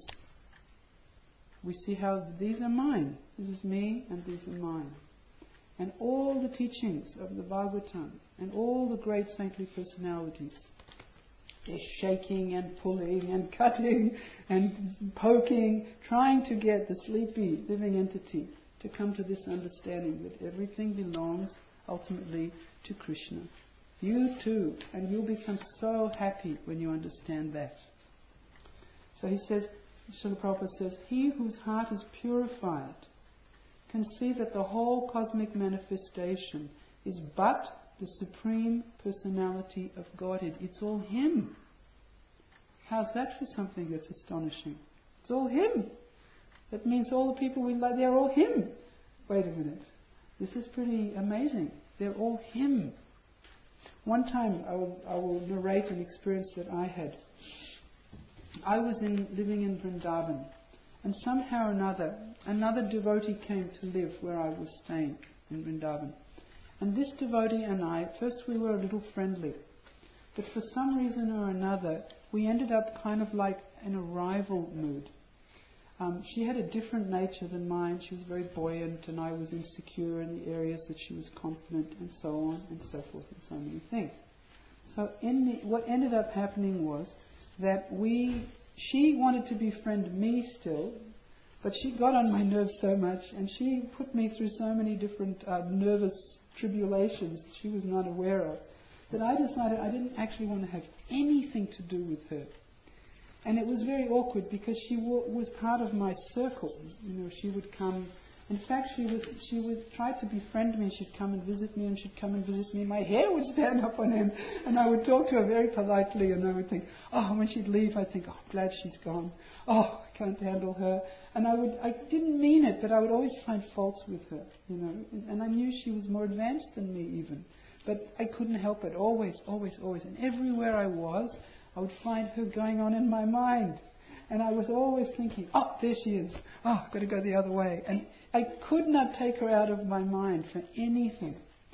Speaker 1: We see how these are mine, this is me and these are mine. And all the teachings of the Bhagavatam and all the great saintly personalities, they're shaking and pulling and cutting and poking, trying to get the sleepy living entity to come to this understanding that everything belongs ultimately to Krishna. You too, and you'll become so happy when you understand that. So he says, Srila Prabhupada says, he whose heart is purified can see that the whole cosmic manifestation is but the Supreme Personality of Godhead. It's all Him. How's that for something that's astonishing? It's all Him. That means all the people we like, they're all Him. Wait a minute. This is pretty amazing. They're all Him. One time, I will narrate an experience that I had. I was living in Vrindavan, and somehow or another devotee came to live where I was staying in Vrindavan. And this devotee and I, first we were a little friendly, but for some reason or another, we ended up kind of like in a rival mood. She had a different nature than mine. She was very buoyant, and I was insecure in the areas that she was confident, and so on and so forth, and so many things. So what ended up happening was that she wanted to befriend me still, but she got on my nerves so much, and she put me through so many different nervous tribulations she was not aware of, that I decided I didn't actually want to have anything to do with her. And it was very awkward, because she was part of my circle. You know, she would come. In fact, she would try to befriend me. She'd come and visit me, and she'd come and visit me. My hair would stand up on end, and I would talk to her very politely, and I would think, oh, when she'd leave, I'd think, oh, I'm glad she's gone. Oh, I can't handle her. And I didn't mean it, but I would always find faults with her, you know. And I knew she was more advanced than me even. But I couldn't help it. Always, always, always. And everywhere I was, I would find her going on in my mind. And I was always thinking, oh, there she is. Oh, I've got to go the other way. And I could not take her out of my mind for anything.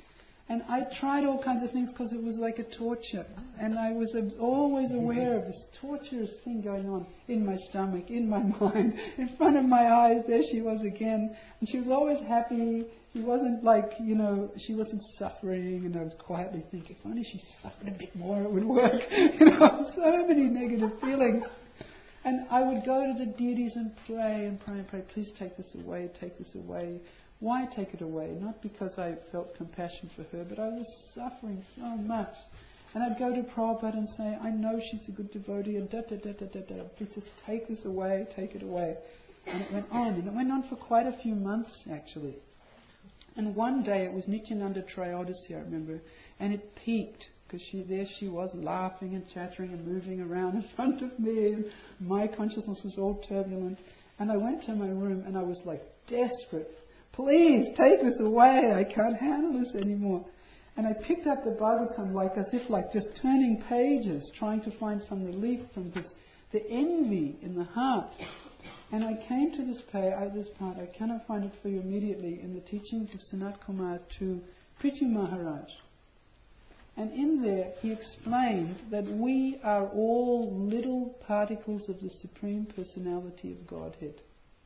Speaker 1: And I tried all kinds of things because it was like a torture. And I was always aware of this torturous thing going on in my stomach, in my mind, in front of my eyes. There she was again. And she was always happy. She wasn't like, she wasn't suffering. And I was quietly thinking, if only she suffered a bit more, it would work. So many negative feelings. And I would go to the deities and pray and pray and pray, please take this away, take this away. Why take it away? Not because I felt compassion for her, but I was suffering so much. And I'd go to Prabhupada and say, I know she's a good devotee, and please just take this away, take it away. And it went on, and it went on for quite a few months actually. And one day, it was Nityananda Trayodasi, I remember, and it peaked, because there she was laughing and chattering and moving around in front of me, and my consciousness was all turbulent. And I went to my room and I was like desperate. Please take this away. I can't handle this anymore. And I picked up the Bhagavatam as if just turning pages, trying to find some relief from the envy in the heart. And I came to this part. I cannot find it for you immediately, in the teachings of Sanat Kumar to Prithu Maharaj. And in there he explained that we are all little particles of the Supreme Personality of Godhead.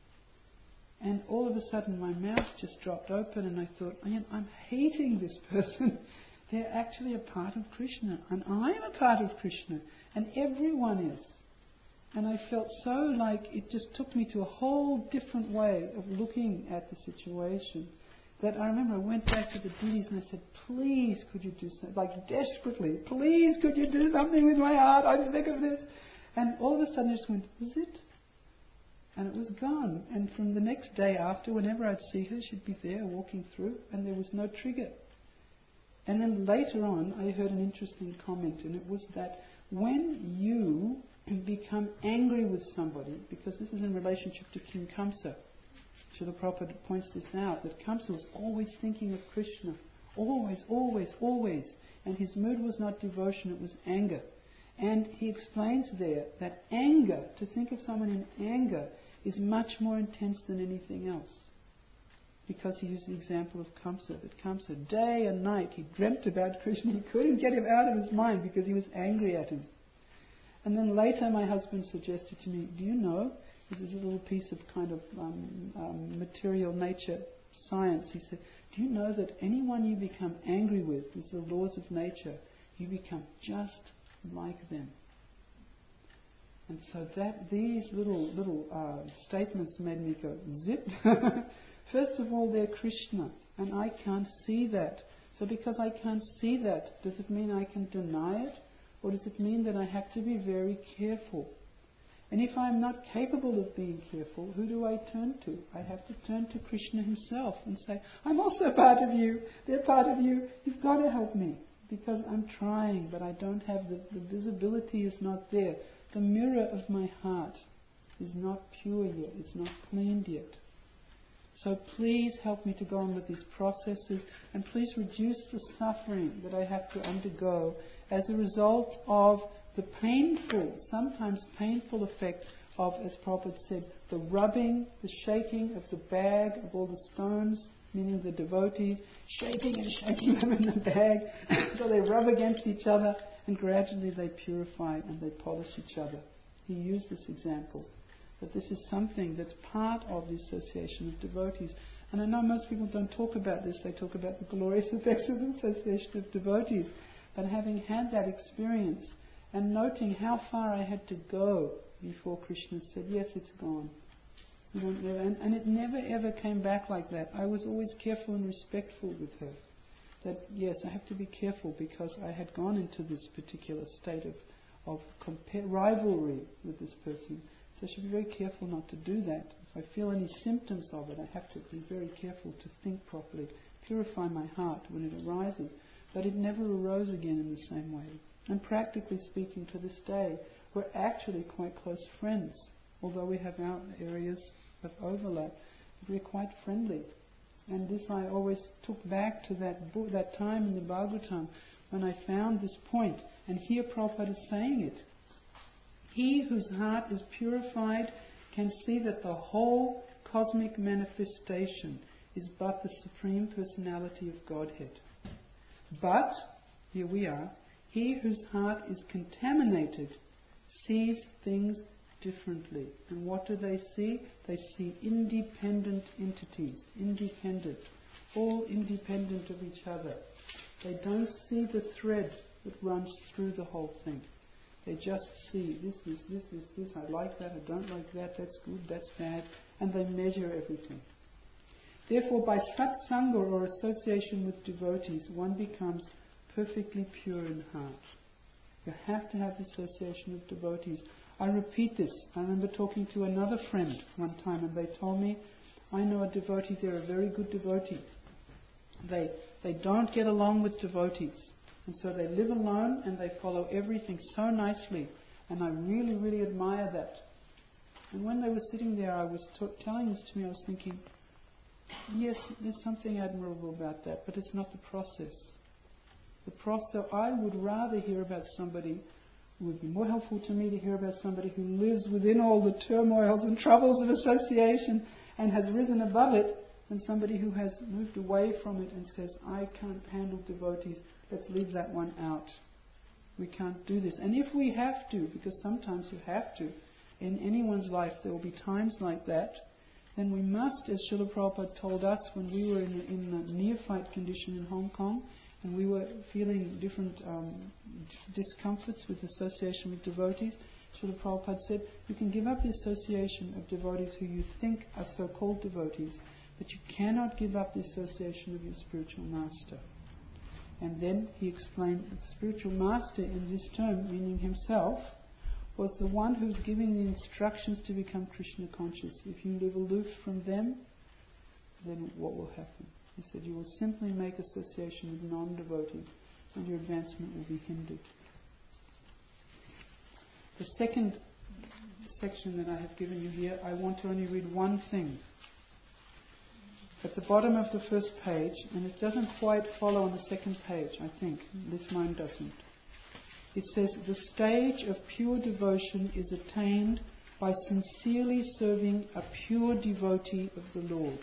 Speaker 1: And all of a sudden my mouth just dropped open and I thought, I'm hating this person. They're actually a part of Krishna. And I'm a part of Krishna. And everyone is. And I felt so like it just took me to a whole different way of looking at the situation. That I remember I went back to the deities and I said, please could you do something, desperately, please could you do something with my heart, I'm sick of this. And all of a sudden I just went, is it? And it was gone. And from the next day after, whenever I'd see her, she'd be there walking through, and there was no trigger. And then later on, I heard an interesting comment, and it was that when you become angry with somebody, because this is in relationship to King Kamsa, Srila Prabhupada points this out, that Kamsa was always thinking of Krishna. Always, always, always. And his mood was not devotion, it was anger. And he explains there that anger, to think of someone in anger, is much more intense than anything else. Because he used the example of Kamsa, that Kamsa, day and night, he dreamt about Krishna. He couldn't get him out of his mind because he was angry at him. And then later my husband suggested to me, do you know, this is a little piece of kind of material nature science. He said, do you know that anyone you become angry with the laws of nature, you become just like them. And so these little statements made me go, zip. First of all, they're Krishna, and I can't see that. So because I can't see that, does it mean I can deny it? Or does it mean that I have to be very careful? And if I'm not capable of being careful, who do I turn to? I have to turn to Krishna himself and say, I'm also part of you. They're part of you. You've got to help me. Because I'm trying, but I don't have the visibility is not there. The mirror of my heart is not pure yet. It's not cleaned yet. So please help me to go on with these processes, and please reduce the suffering that I have to undergo as a result of the painful, sometimes painful effect of, as Prabhupada said, the rubbing, the shaking of the bag of all the stones, meaning the devotees, shaking and shaking them in the bag so they rub against each other, and gradually they purify and they polish each other. He used this example, that this is something that's part of the association of devotees. And I know most people don't talk about this, they talk about the glorious effects of the association of devotees. But having had that experience and noting how far I had to go before Krishna said, yes, it's gone. And it never ever came back like that. I was always careful and respectful with her. That yes, I have to be careful because I had gone into this particular state of rivalry with this person. So I should be very careful not to do that. If I feel any symptoms of it, I have to be very careful to think properly, purify my heart when it arises. But it never arose again in the same way. And practically speaking, to this day, we're actually quite close friends. Although we have our areas of overlap, we're quite friendly. And this I always took back to that time in the Bhagavatam when I found this point. And here Prabhupada is saying it. He whose heart is purified can see that the whole cosmic manifestation is but the Supreme Personality of Godhead. But, here we are, he whose heart is contaminated sees things differently. And what do they see? They see independent entities, all independent of each other. They don't see the thread that runs through the whole thing. They just see this, I like that, I don't like that, that's good, that's bad, and they measure everything. Therefore, by satsanga or association with devotees, one becomes perfectly pure in heart. You have to have the association with devotees. I repeat this. I remember talking to another friend one time, and they told me, I know a devotee, they're a very good devotee. They don't get along with devotees. And so they live alone and they follow everything so nicely. And I really, really admire that. And when they were sitting there, I was telling this to me, I was thinking, yes, there's something admirable about that, but it's not the process. I would rather hear about somebody, it would be more helpful to me to hear about somebody who lives within all the turmoils and troubles of association and has risen above it, than somebody who has moved away from it and says, I can't handle devotees, let's leave that one out. We can't do this. And if we have to, because sometimes you have to, in anyone's life there will be times like that, then we must, as Srila Prabhupada told us when we were in a neophyte condition in Hong Kong, and we were feeling different discomforts with association with devotees, Srila Prabhupada said, you can give up the association of devotees who you think are so-called devotees, but you cannot give up the association of your spiritual master. And then he explained that the spiritual master in this term, meaning himself, was the one who's giving the instructions to become Krishna conscious. If you live aloof from them, then what will happen? He said, you will simply make association with non-devotees and your advancement will be hindered. The second section that I have given you here, I want to only read one thing. At the bottom of the first page, and it doesn't quite follow on the second page, I think. This mine doesn't. It says, the stage of pure devotion is attained by sincerely serving a pure devotee of the Lord.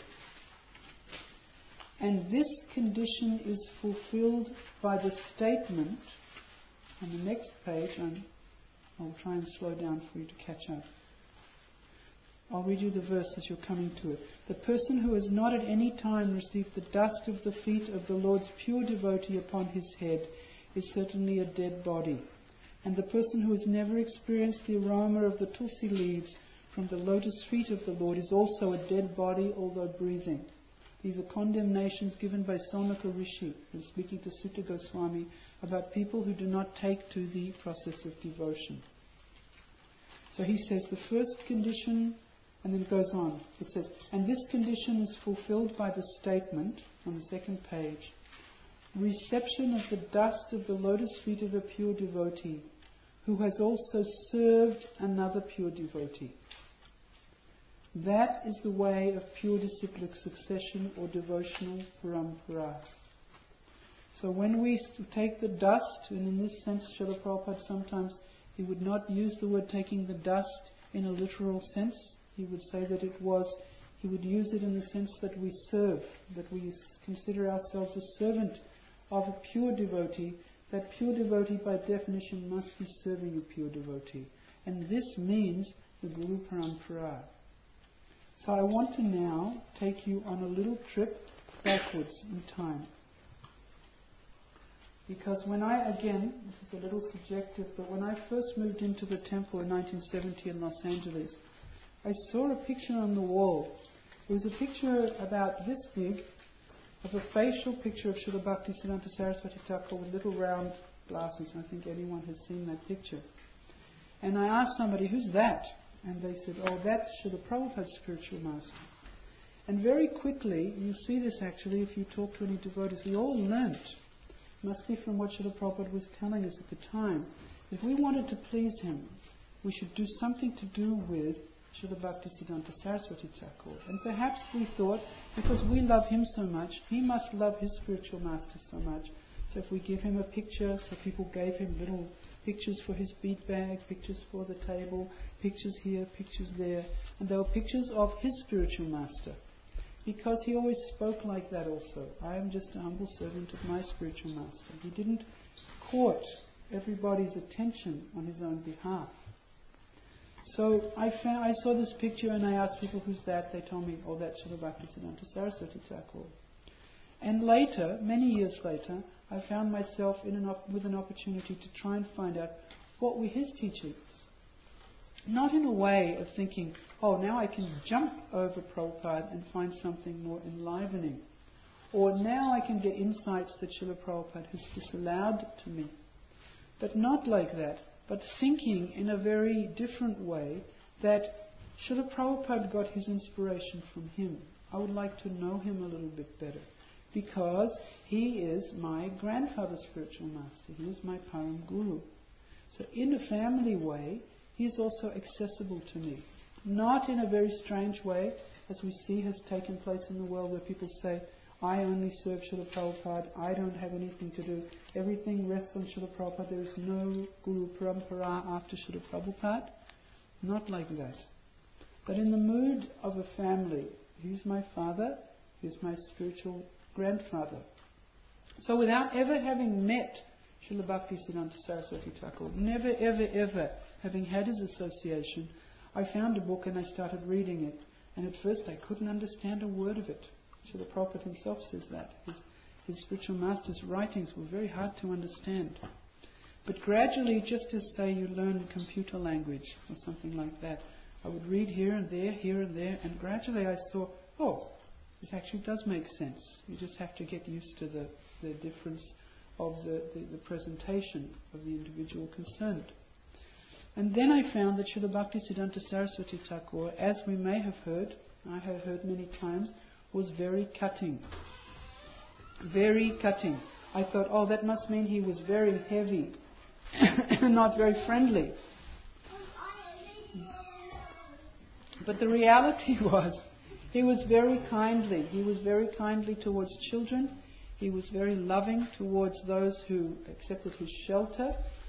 Speaker 1: And this condition is fulfilled by the statement, on the next page, and I'll try and slow down for you to catch up. I'll read you the verse as you're coming to it. The person who has not at any time received the dust of the feet of the Lord's pure devotee upon his head is certainly a dead body. And the person who has never experienced the aroma of the tulsi leaves from the lotus feet of the Lord is also a dead body, although breathing. These are condemnations given by Saunaka Rishi, who is speaking to Sutta Goswami, about people who do not take to the process of devotion. So he says the first condition, and then it goes on. It says, and this condition is fulfilled by the statement, on the second page, reception of the dust of the lotus feet of a pure devotee, who has also served another pure devotee. That is the way of pure disciplic succession or devotional parampara. So when we take the dust, and in this sense Srila Prabhupada sometimes he would not use the word taking the dust in a literal sense. He would say that he would use it in the sense that we serve, that we consider ourselves a servant of a pure devotee. That pure devotee by definition must be serving a pure devotee. And this means the Guru Parampara. So I want to now take you on a little trip backwards in time. Because when this is a little subjective, but when I first moved into the temple in 1970 in Los Angeles, I saw a picture on the wall. It was a picture about this big, of a facial picture of Srila Bhaktisiddhanta Saraswati Thakur with little round glasses. I think anyone has seen that picture. And I asked somebody, who's that? And they said, oh, that's Srila Prabhupada's spiritual master. And very quickly, you see this actually if you talk to any devotees, we all learnt, must be from what Srila Prabhupada was telling us at the time, if we wanted to please him, we should do something to do with Srila Bhaktisiddhanta Saraswati Thakur. And perhaps we thought, because we love him so much, he must love his spiritual master so much. So if we give him a picture, so people gave him little pictures for his bead bag, pictures for the table, pictures here, pictures there. And they were pictures of his spiritual master. because he always spoke like that also. I am just a humble servant of my spiritual master. He didn't court everybody's attention on his own behalf. So I saw this picture and I asked people, who's that? They told me, oh, that's Srila Bhaktisiddhanta Saraswati Thakur. And later, many years later, I found myself with an opportunity to try and find out what were his teachings. Not in a way of thinking, oh, now I can jump over Prabhupada and find something more enlivening. Or now I can get insights that Srila Prabhupada has disallowed to me. But not like that, but thinking in a very different way that Srila Prabhupada got his inspiration from him. I would like to know him a little bit better, because he is my grandfather's spiritual master. He is my Param Guru. So in a family way, he is also accessible to me. Not in a very strange way, as we see has taken place in the world, where people say, I only serve Srila Prabhupada, I don't have anything to do. Everything rests on Srila Prabhupada. There is no Guru Parampara after Srila Prabhupada. Not like that. But in the mood of a family, he's my father, he's my spiritual grandfather. So without ever having met Srila Bhaktisiddhanta Saraswati Thakur, never ever having had his association, I found a book and I started reading it. And at first I couldn't understand a word of it. Srila Prabhupada himself says that. His spiritual master's writings were very hard to understand. But gradually, just as say you learn computer language or something like that, I would read here and there, and gradually I saw, oh, this actually does make sense. You just have to get used to the difference of the presentation of the individual concerned. And then I found that Srila Bhaktisiddhanta Saraswati Thakur, as we may have heard, I have heard many times, was very cutting. Very cutting. I thought, oh, that must mean he was very heavy, not very friendly. But the reality was, he was very kindly. He was very kindly towards children. He was very loving towards those who accepted his shelter.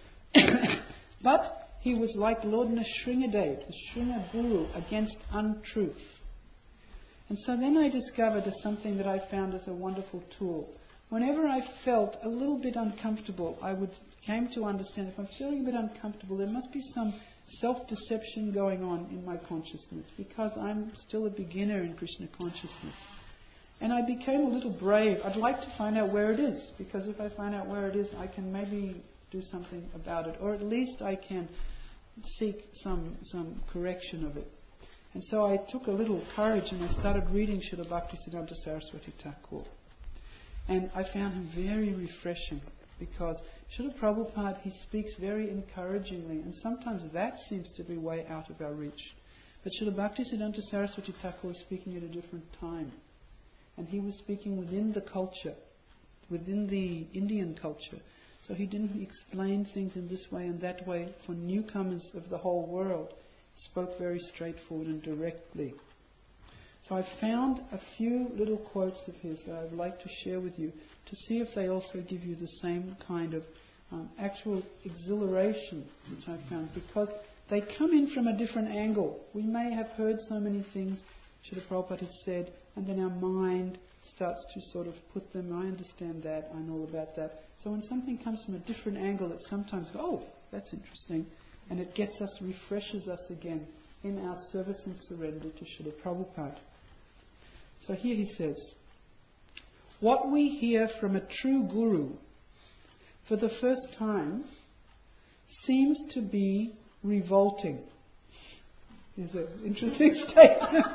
Speaker 1: But he was like Lord Nrsingadev, the Sringa Guru, against untruth. And so then I discovered something that I found as a wonderful tool. Whenever I felt a little bit uncomfortable, came to understand, if I'm feeling a bit uncomfortable, there must be some self-deception going on in my consciousness, because I'm still a beginner in Krishna consciousness. And I became a little brave. I'd like to find out where it is, because if I find out where it is, I can maybe do something about it, or at least I can seek some correction of it. And so I took a little courage and I started reading Srila Bhaktisiddhanta Saraswati Thakur. And I found him very refreshing, because Srila Prabhupada, he speaks very encouragingly, and sometimes that seems to be way out of our reach. But Srila Bhaktisiddhanta Saraswati Thakur was speaking at a different time. And he was speaking within the culture, within the Indian culture. So he didn't explain things in this way and that way for newcomers of the whole world. He spoke very straightforward and directly. So I found a few little quotes of his that I would like to share with you, to see if they also give you the same kind of actual exhilaration which I found, because they come in from a different angle. We may have heard so many things Srila Prabhupada has said, and then our mind starts to sort of put them, I understand that, I know about that. So when something comes from a different angle, it sometimes goes, oh, that's interesting, and it gets us, refreshes us again in our service and surrender to Srila Prabhupada. So here he says, what we hear from a true Guru for the first time seems to be revolting. Is an interesting statement.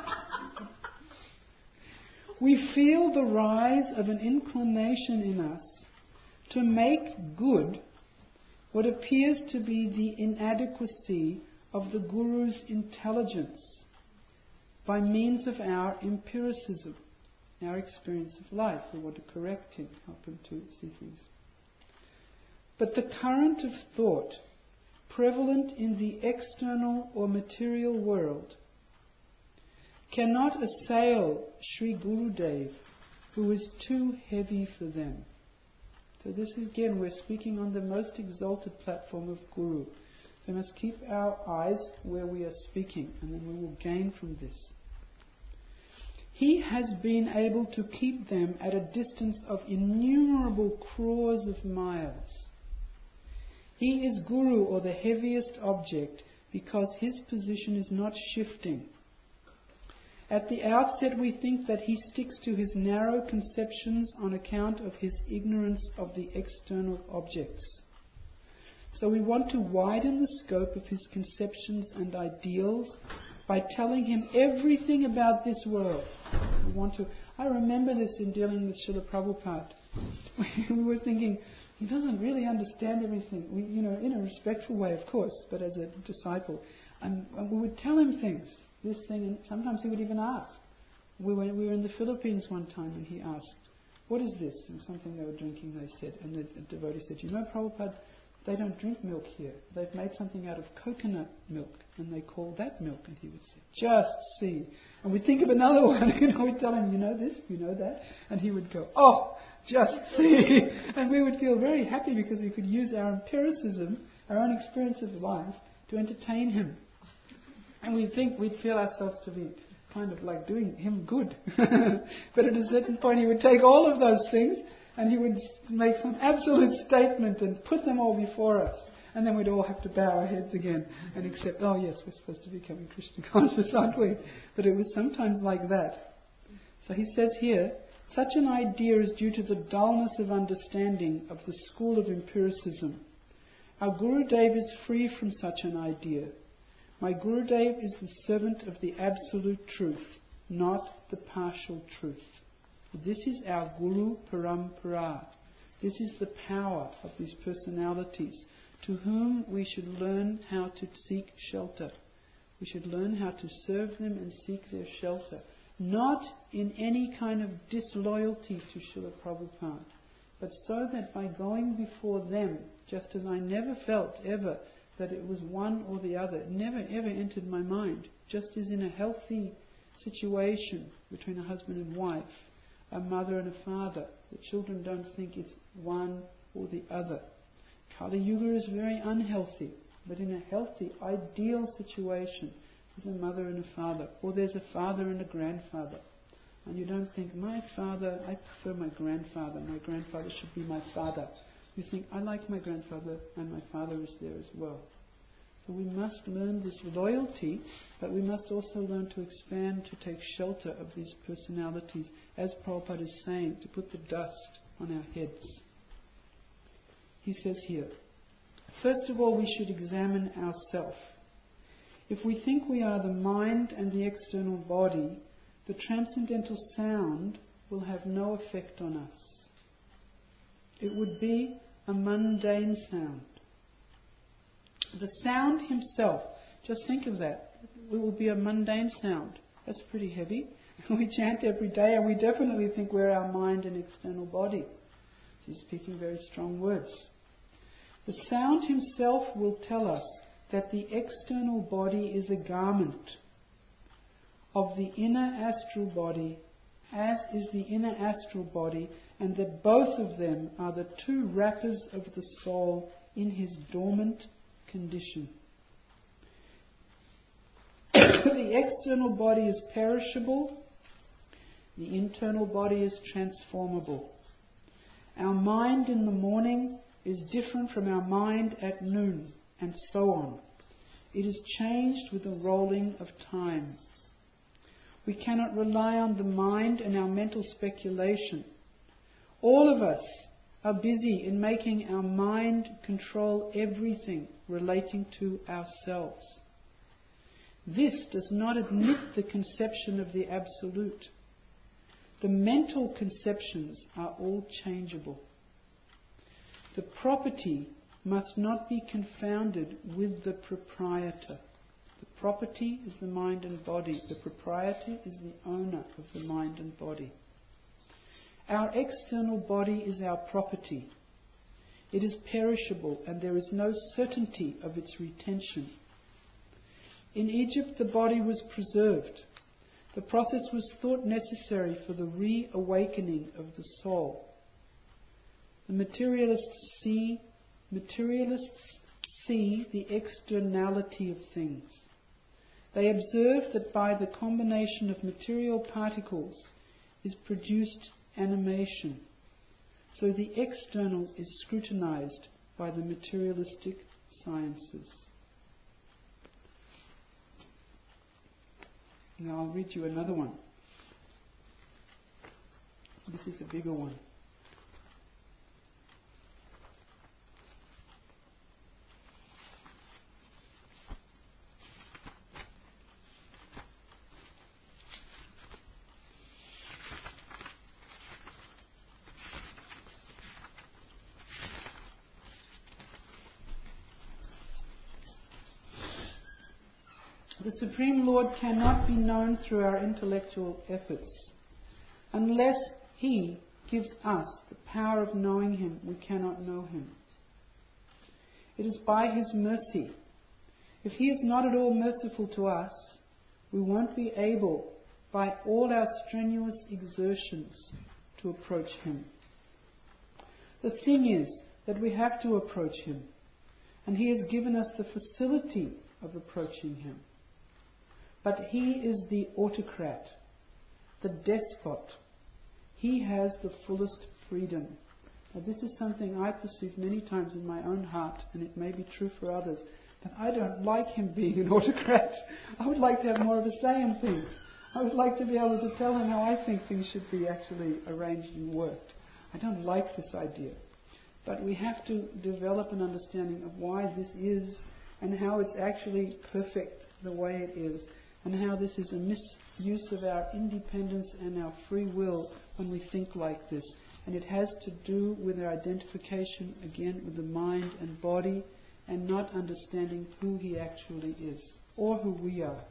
Speaker 1: We feel the rise of an inclination in us to make good what appears to be the inadequacy of the Guru's intelligence by means of our empiricism, our experience of life. We want to correct him, help him to see things. But the current of thought prevalent in the external or material world cannot assail Sri Gurudev, who is too heavy for them. So this is, again, we're speaking on the most exalted platform of Guru. So we must keep our eyes where we are speaking, and then we will gain from this. he has been able to keep them at a distance of innumerable crores of miles. He is Guru, or the heaviest object, because his position is not shifting. At the outset we think that he sticks to his narrow conceptions on account of his ignorance of the external objects. So we want to widen the scope of his conceptions and ideals by telling him everything about this world. I remember this in dealing with Srila Prabhupada. We were thinking, he doesn't really understand everything. In a respectful way, of course, but as a disciple. And we would tell him things, this thing, and sometimes he would even ask. We were in the Philippines one time and he asked, what is this? And something they were drinking, they said. And the devotee said, Prabhupada, they don't drink milk here. They've made something out of coconut milk, and they call that milk. And he would say, just see. And we'd think of another one, we'd tell him, you know this, you know that. And he would go, oh, just see. And we would feel very happy because we could use our empiricism, our own experience of life, to entertain him. And we'd feel ourselves to be kind of like doing him good. But at a certain point he would take all of those things and he would make some absolute statement and put them all before us. And then we'd all have to bow our heads again and accept, oh yes, we're supposed to be becoming Krishna conscious, aren't we? But it was sometimes like that. So he says here, such an idea is due to the dullness of understanding of the school of empiricism. Our Gurudev is free from such an idea. My Gurudev is the servant of the absolute truth, not the partial truth. This is our Guru Parampara. This is the power of these personalities to whom we should learn how to seek shelter. We should learn how to serve them and seek their shelter. Not in any kind of disloyalty to Srila Prabhupada, but so that by going before them, just as I never felt ever that it was one or the other, it never ever entered my mind, just as in a healthy situation between a husband and wife, a mother and a father, the children don't think it's one or the other. Kali Yuga is very unhealthy, but in a healthy, ideal situation, there's a mother and a father, or there's a father and a grandfather. And you don't think, my father, I prefer my grandfather should be my father. You think, I like my grandfather and my father is there as well. So we must learn this loyalty, but we must also learn to expand, to take shelter of these personalities, as Prabhupada is saying, to put the dust on our heads. He says here, first of all we should examine ourselves. If we think we are the mind and the external body, the transcendental sound will have no effect on us. It would be a mundane sound. The sound himself, just think of that, it will be a mundane sound. That's pretty heavy. We chant every day and we definitely think we're our mind and external body. He's speaking very strong words. The sound himself will tell us that the external body is a garment of the inner astral body, as is the inner astral body, and that both of them are the two wrappers of the soul in his dormant condition. The external body is perishable, the internal body is transformable. Our mind in the morning is different from our mind at noon, and so on. It is changed with the rolling of time. We cannot rely on the mind and our mental speculation. All of us are busy in making our mind control everything relating to ourselves. This does not admit the conception of the Absolute. The mental conceptions are all changeable. The property must not be confounded with the proprietor. The property is the mind and body. The proprietor is the owner of the mind and body. Our external body is our property. It is perishable and there is no certainty of its retention. In Egypt the body was preserved. The process was thought necessary for the reawakening of the soul. The materialists see the externality of things. They observe that by the combination of material particles is produced animation. So the external is scrutinized by the materialistic sciences. Now I'll read you another one. This is a bigger one. The Supreme Lord cannot be known through our intellectual efforts. Unless He gives us the power of knowing Him, we cannot know Him. It is by His mercy. If He is not at all merciful to us, we won't be able, by all our strenuous exertions, to approach Him. The thing is that we have to approach Him, and He has given us the facility of approaching Him. But He is the autocrat, the despot. He has the fullest freedom. Now this is something I perceive many times in my own heart, and it may be true for others, but I don't like Him being an autocrat. I would like to have more of a say in things. I would like to be able to tell Him how I think things should be actually arranged and worked. I don't like this idea. But we have to develop an understanding of why this is, and how it's actually perfect the way it is, and how this is a misuse of our independence and our free will when we think like this. And it has to do with our identification, again, with the mind and body, and not understanding who He actually is, or who we are.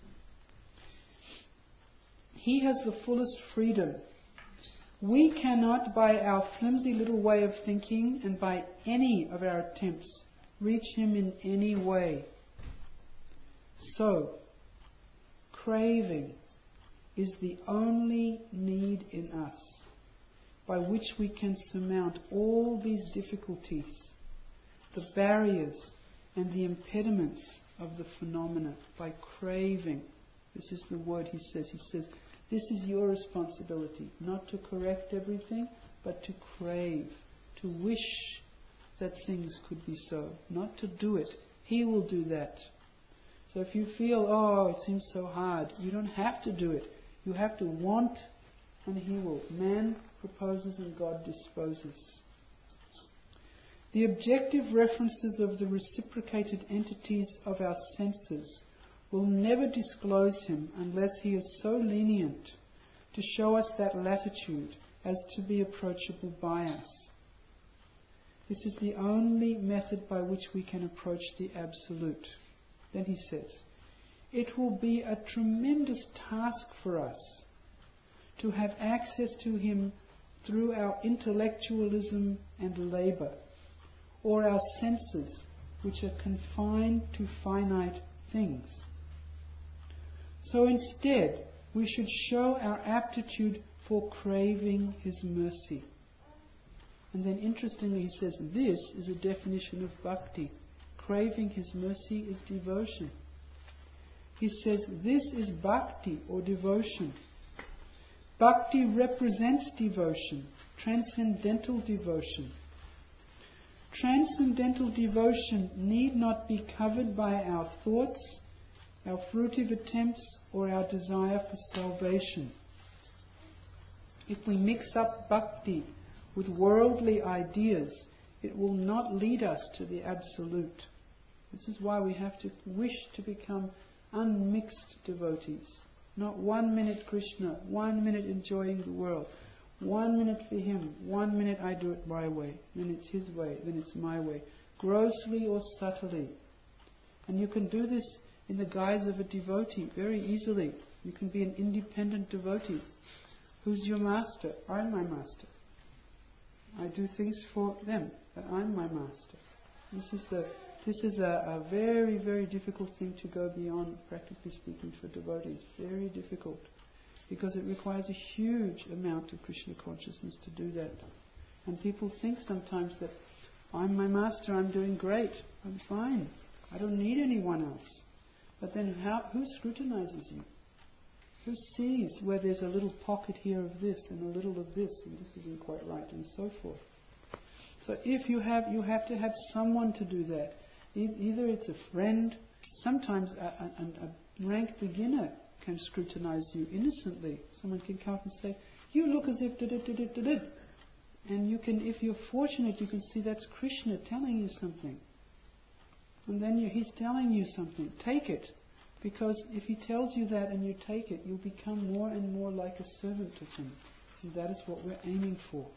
Speaker 1: He has the fullest freedom. We cannot, by our flimsy little way of thinking, and by any of our attempts, reach Him in any way. So, craving is the only need in us by which we can surmount all these difficulties, the barriers and the impediments of the phenomena, by craving. This is the word He says. He says, this is your responsibility, not to correct everything, but to crave, to wish that things could be so, not to do it. He will do that. So if you feel, oh, it seems so hard, you don't have to do it. You have to want, and He will. Man proposes and God disposes. The objective references of the reciprocated entities of our senses will never disclose Him unless He is so lenient to show us that latitude as to be approachable by us. This is the only method by which we can approach the Absolute. Then he says, it will be a tremendous task for us to have access to Him through our intellectualism and labour, or our senses, which are confined to finite things. So instead, we should show our aptitude for craving His mercy. And then interestingly he says, this is a definition of bhakti. Craving His mercy is devotion. He says this is bhakti, or devotion. Bhakti represents devotion, transcendental devotion. Transcendental devotion need not be covered by our thoughts, our fruitive attempts, or our desire for salvation. If we mix up bhakti with worldly ideas, it will not lead us to the Absolute. This is why we have to wish to become unmixed devotees. Not 1 minute Krishna, 1 minute enjoying the world, 1 minute for Him, 1 minute I do it my way, then it's His way, then it's my way, grossly or subtly. And you can do this in the guise of a devotee very easily. You can be an independent devotee. Who's your master? I'm my master. I do things for them, but I'm my master. This is a very, very difficult thing to go beyond, practically speaking, for devotees. Very difficult. Because it requires a huge amount of Krishna consciousness to do that. And people think sometimes that, I'm my master, I'm doing great, I'm fine, I don't need anyone else. But then who scrutinizes you? Who sees where there's a little pocket here of this and a little of this, and this isn't quite right, and so forth. So if you have to have someone to do that. Either it's a friend, sometimes a rank beginner can scrutinize you innocently. Someone can come up and say, "You look as if da-da-da-da-da-da." And you can, if you're fortunate, you can see that's Krishna telling you something. And then he's telling you something. Take it. Because if he tells you that and you take it, you'll become more and more like a servant of him. And that is what we're aiming for.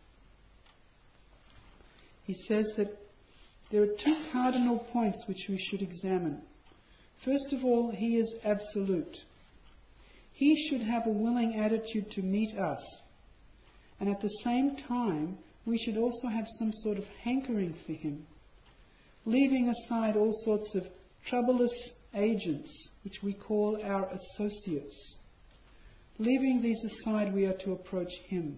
Speaker 1: He says that there are two cardinal points which we should examine. First of all, he is absolute. He should have a willing attitude to meet us. And at the same time, we should also have some sort of hankering for him, leaving aside all sorts of troublous agents, which we call our associates. Leaving these aside, we are to approach him.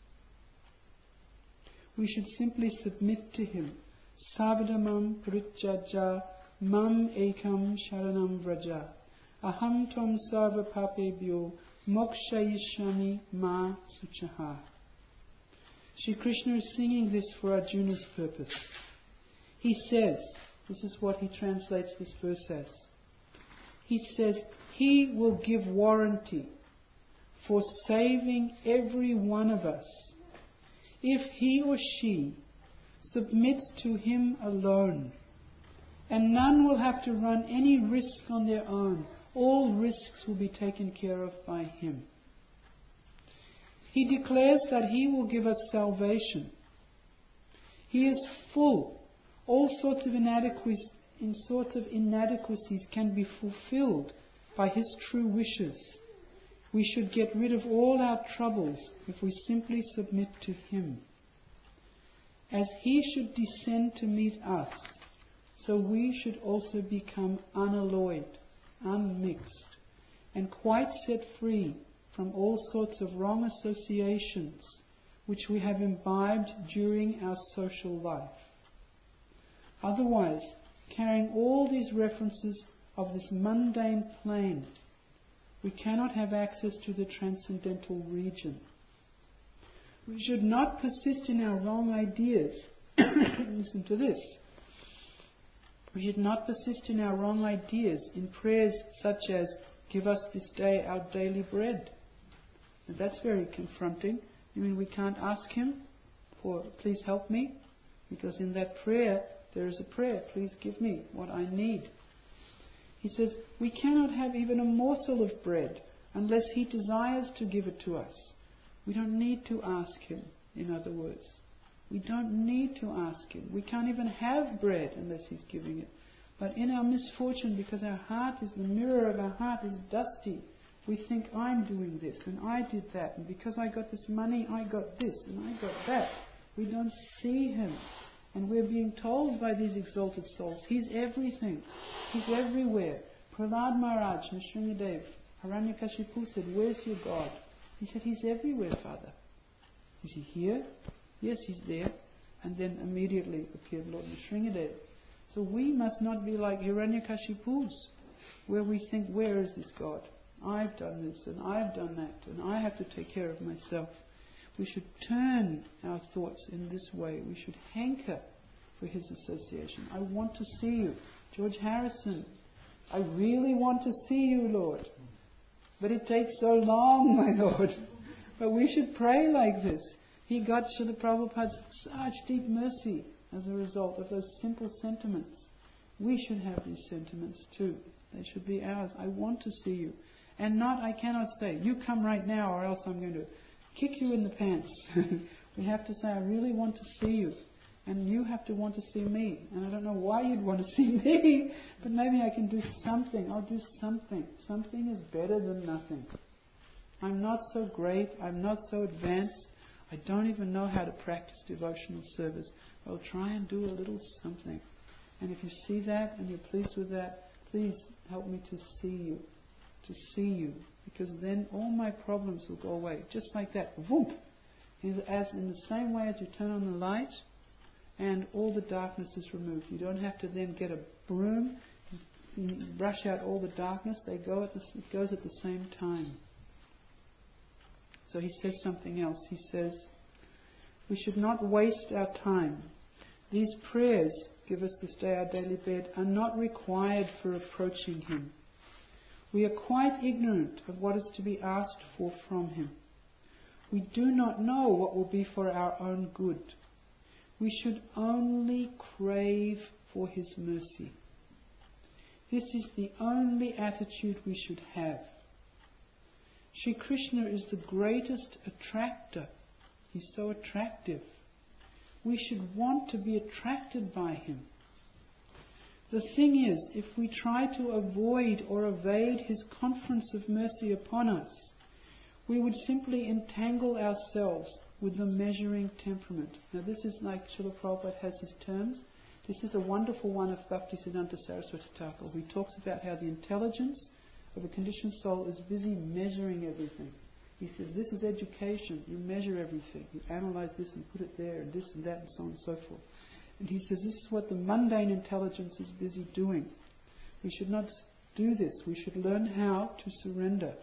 Speaker 1: We should simply submit to him. Savadamam prityaja mam ekam sharanam vraja. Aham tom sarva papebhyo mokshayishami ma suchaha. Shri Krishna is singing this for Arjuna's purpose. He says, this is what he translates this verse as. He says, he will give warranty for saving every one of us if he or she submits to him alone. And none will have to run any risk on their own. All risks will be taken care of by him. He declares that he will give us salvation. He is full. All sorts of inadequacies can be fulfilled by his true wishes. We should get rid of all our troubles if we simply submit to him. As he should descend to meet us, so we should also become unalloyed, unmixed, and quite set free from all sorts of wrong associations which we have imbibed during our social life. Otherwise, carrying all these references of this mundane plane, we cannot have access to the transcendental region. We should not persist in our wrong ideas. Listen to this. We should not persist in our wrong ideas in prayers such as, "Give us this day our daily bread." And that's very confronting. You mean we can't ask him for, "Please help me"? Because in that prayer, there is a prayer, "Please give me what I need." He says, we cannot have even a morsel of bread unless he desires to give it to us. We don't need to ask him, in other words. We don't need to ask him. We can't even have bread unless he's giving it. But in our misfortune, because our heart is, the mirror of our heart is dusty, we think, I'm doing this and I did that, and because I got this money, I got this and I got that. We don't see him. And we're being told by these exalted souls, he's everything. He's everywhere. Prahlad Maharaj, Nrsingadev, Hiranyakashipu said, "Where's your God?" He said, "He's everywhere, Father." Is he here? Yes, he's there. And then immediately appeared Lord Nrsingadev. So we must not be like Hiranyakashipus, where we think, where is this God? I've done this and I've done that and I have to take care of myself. We should turn our thoughts in this way. We should hanker for his association. I want to see you. George Harrison, I really want to see you, Lord. But it takes so long, my Lord. But we should pray like this. He got Srila Prabhupada's such deep mercy as a result of those simple sentiments. We should have these sentiments too. They should be ours. I want to see you. And not, I cannot say, you come right now or else I'm going to kick you in the pants. We have to say, I really want to see you. And you have to want to see me. And I don't know why you'd want to see me, but maybe I can do something. I'll do something. Something is better than nothing. I'm not so great. I'm not so advanced. I don't even know how to practice devotional service. I'll try and do a little something. And if you see that and you're pleased with that, please help me to see you. To see you. Because then all my problems will go away. Just like that. Whoop! As in the same way as you turn on the light and all the darkness is removed. You don't have to then get a broom and brush out all the darkness, it goes at the same time. So he says something else. He says, we should not waste our time. These prayers, give us this day our daily bread, are not required for approaching Him. We are quite ignorant of what is to be asked for from Him. We do not know what will be for our own good. We should only crave for His mercy. This is the only attitude we should have. Sri Krishna is the greatest attractor. He's so attractive. We should want to be attracted by Him. The thing is, if we try to avoid or evade His conference of mercy upon us, we would simply entangle ourselves with the measuring temperament. Now this is like Srila Prabhupada has his terms. This is a wonderful one of Bhaktisiddhanta Saraswati Thakur. He talks about how the intelligence of a conditioned soul is busy measuring everything. He says, this is education. You measure everything. You analyze this and put it there, and this and that, and so on and so forth. And he says, this is what the mundane intelligence is busy doing. We should not do this. We should learn how to surrender.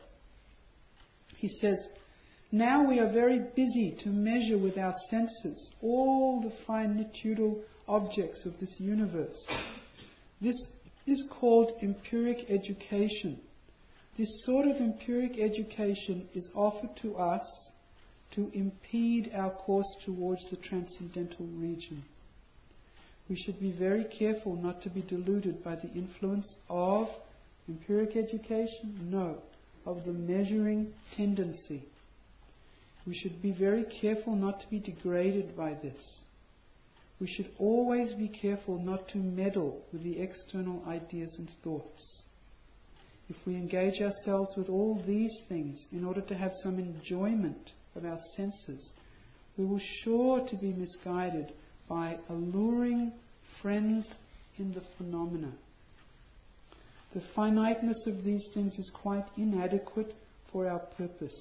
Speaker 1: He says, now we are very busy to measure with our senses all the finitudinal objects of this universe. This is called empiric education. This sort of empiric education is offered to us to impede our course towards the transcendental region. We should be very careful not to be deluded by the influence of empiric education, no, of the measuring tendency. We should be very careful not to be degraded by this. We should always be careful not to meddle with the external ideas and thoughts. If we engage ourselves with all these things in order to have some enjoyment of our senses, we will sure to be misguided by alluring friends in the phenomena. The finiteness of these things is quite inadequate for our purpose.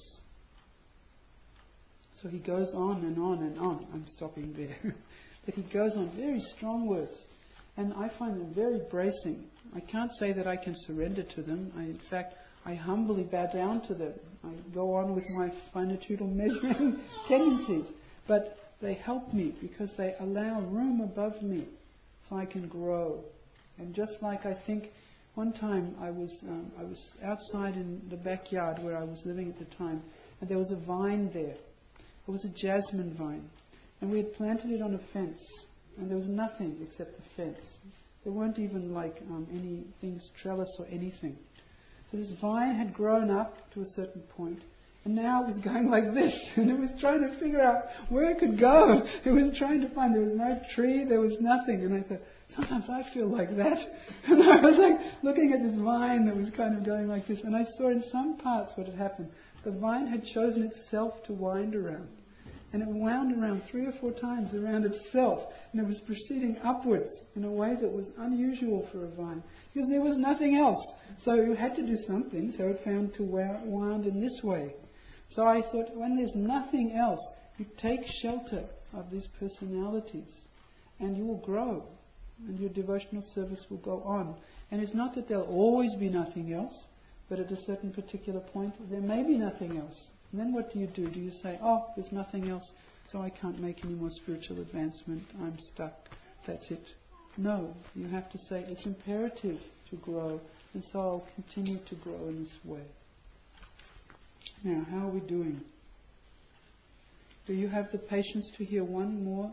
Speaker 1: So he goes on and on and on. I'm stopping there. But he goes on, very strong words. And I find them very bracing. I can't say that I can surrender to them. In fact, I humbly bow down to them. I go on with my finitudinal measuring tendencies. But they help me because they allow room above me so I can grow. And just like I think one time I was outside in the backyard where I was living at the time, and there was a vine there. It was a jasmine vine. And we had planted it on a fence. And there was nothing except the fence. There weren't even any things, trellis or anything. So this vine had grown up to a certain point, and now it was going like this, and it was trying to figure out where it could go. It was trying to find, there was no tree, there was nothing. And I thought, sometimes I feel like that. And I was looking at this vine that was kind of going like this, and I saw in some parts what had happened. The vine had chosen itself to wind around. And it wound around 3 or 4 times around itself. And it was proceeding upwards in a way that was unusual for a vine. Because there was nothing else. So you had to do something. So it found to wound in this way. So I thought, when there's nothing else, you take shelter of these personalities. And you will grow. And your devotional service will go on. And it's not that there'll always be nothing else. But at a certain particular point, there may be nothing else. And then what do? Do you say, oh, there's nothing else, so I can't make any more spiritual advancement, I'm stuck, that's it. No, you have to say it's imperative to grow, and so I'll continue to grow in this way. Now, how are we doing? Do you have the patience to hear one more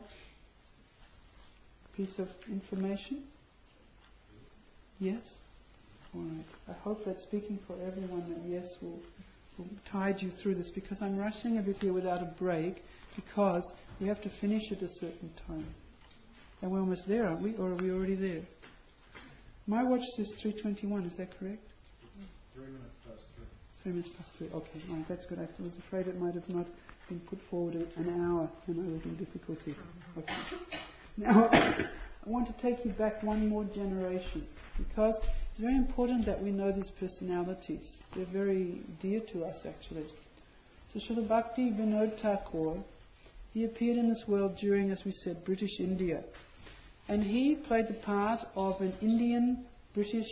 Speaker 1: piece of information? Yes? All right. I hope that speaking for everyone that yes will tide you through this, because I'm rushing a bit here without a break, because we have to finish at a certain time. And we're almost there, aren't we? Or are we already there? My watch says 3:21, is that correct?
Speaker 2: 3 minutes past 3.
Speaker 1: 3 minutes past 3, okay, right, that's good. I was afraid it might have not been put forward an hour and I was in difficulty. Okay. Now, I want to take you back one more generation, because it's very important that we know these personalities. They're very dear to us, actually. So Srila Bhakti Vinod Thakur, he appeared in this world during, as we said, British India. And he played the part of an Indian British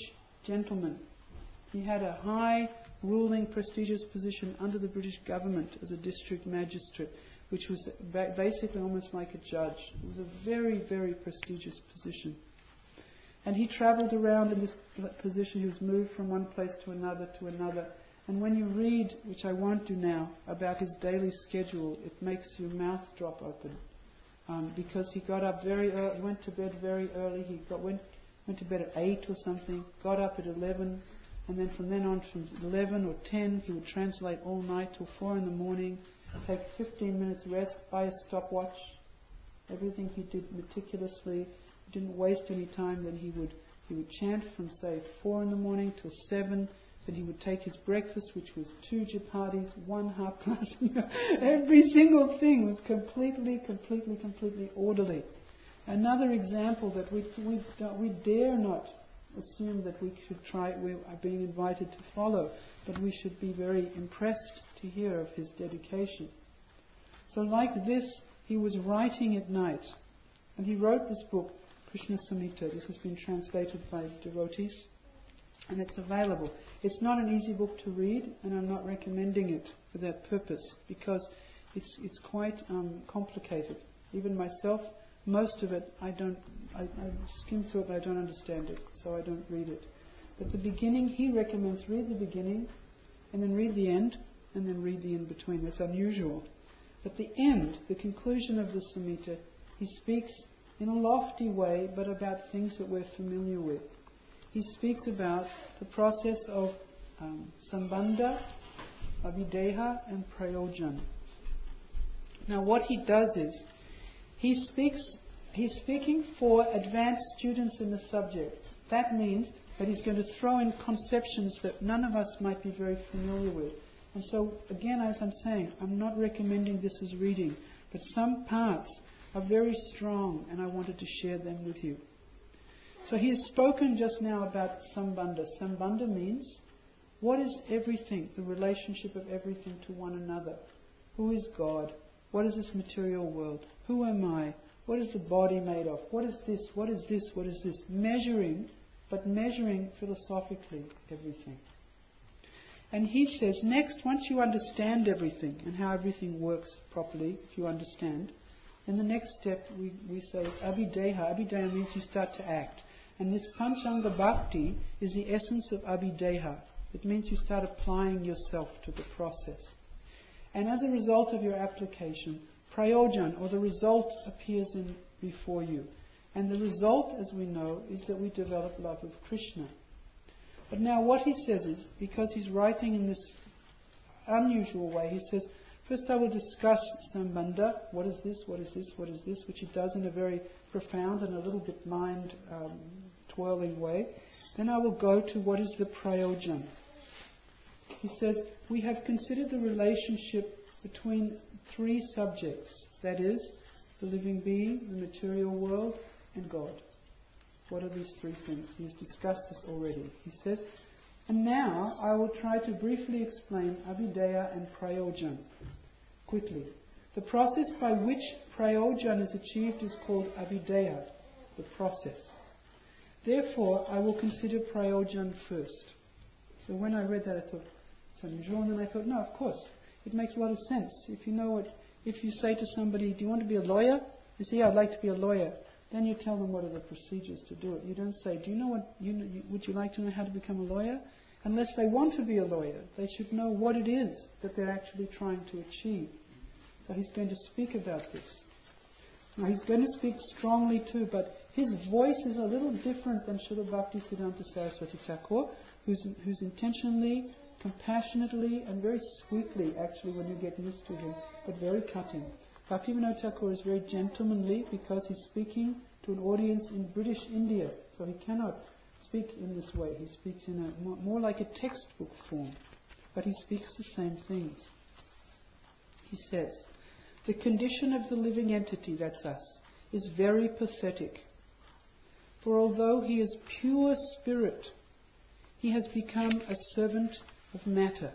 Speaker 1: gentleman. He had a high, ruling, prestigious position under the British government as a district magistrate, which was basically almost like a judge. It was a very, very prestigious position. And he travelled around in this position. He was moved from one place to another to another. And when you read, which I won't do now, about his daily schedule, it makes your mouth drop open. Because he got up very early, went to bed very early. He went to bed at 8 or something, got up at 11, and then from then on, from 11 or 10, he would translate all night till 4 in the morning, take 15 minutes rest, buy a stopwatch. Everything he did meticulously, didn't waste any time. Then he would chant from, say, 4 in the morning till 7. Then he would take his breakfast, which was 2 chapatis, 1 half glass. Every single thing was completely orderly. Another example that we dare not assume that we should try, we are being invited to follow, but we should be very impressed to hear of his dedication. So like this, he was writing at night, and he wrote this book, Krishna Samhita. This has been translated by devotees, and it's available. It's not an easy book to read, and I'm not recommending it for that purpose, because it's quite complicated. Even myself, most of it, I skim through it, but I don't understand it, so I don't read it. But the beginning, he recommends read the beginning, and then read the end, and then read the in-between. That's unusual. But the end, the conclusion of the Samhita, he speaks in a lofty way, but about things that we're familiar with. He speaks about the process of sambandha, avideha, and prayojan. Now what he does is, he's speaking for advanced students in the subject. That means that he's going to throw in conceptions that none of us might be very familiar with. And so, again, as I'm saying, I'm not recommending this as reading, but some parts are very strong, and I wanted to share them with you. So he has spoken just now about sambandha. Sambandha means, what is everything, the relationship of everything to one another? Who is God? What is this material world? Who am I? What is the body made of? What is this? What is this? What is this? Measuring, but measuring philosophically everything. And he says, next, once you understand everything and how everything works properly, if you understand, then the next step we say abhideha. Abhideha means you start to act. And this Panchanga Bhakti is the essence of abhideha. It means you start applying yourself to the process. And as a result of your application, prayojan, or the result, appears before you. And the result, as we know, is that we develop love of Krishna. But now what he says is, because he's writing in this unusual way, he says, first I will discuss sambandha, what is this, what is this, what is this, which he does in a very profound and a little bit mind-twirling way. Then I will go to what is the prayojan. He says, we have considered the relationship between 3 subjects, that is, the living being, the material world, and God. What are these 3 things? He's discussed this already. He says, and now I will try to briefly explain abhideha and prayojan. Quickly. The process by which prayojan is achieved is called abhideha, the process. Therefore, I will consider prayojan first. So when I read that, I thought, it's unusual, and then I thought, no, of course, it makes a lot of sense. If you say to somebody, do you want to be a lawyer? They say, yeah, I'd like to be a lawyer. Then you tell them what are the procedures to do it. You don't say, do you know would you like to know how to become a lawyer? Unless they want to be a lawyer, they should know what it is that they're actually trying to achieve. So he's going to speak about this. Now he's going to speak strongly too, but his voice is a little different than Srila Bhaktisiddhanta Saraswati Thakur, who's intentionally, compassionately, and very sweetly, actually, when you get used to him, but very cutting. Bhaktivinoda Thakur is very gentlemanly because he's speaking to an audience in British India, so he cannot speak in this way. He speaks in a more like a textbook form, but he speaks the same things. He says, the condition of the living entity, that's us, is very pathetic. For although he is pure spirit, he has become a servant of matter.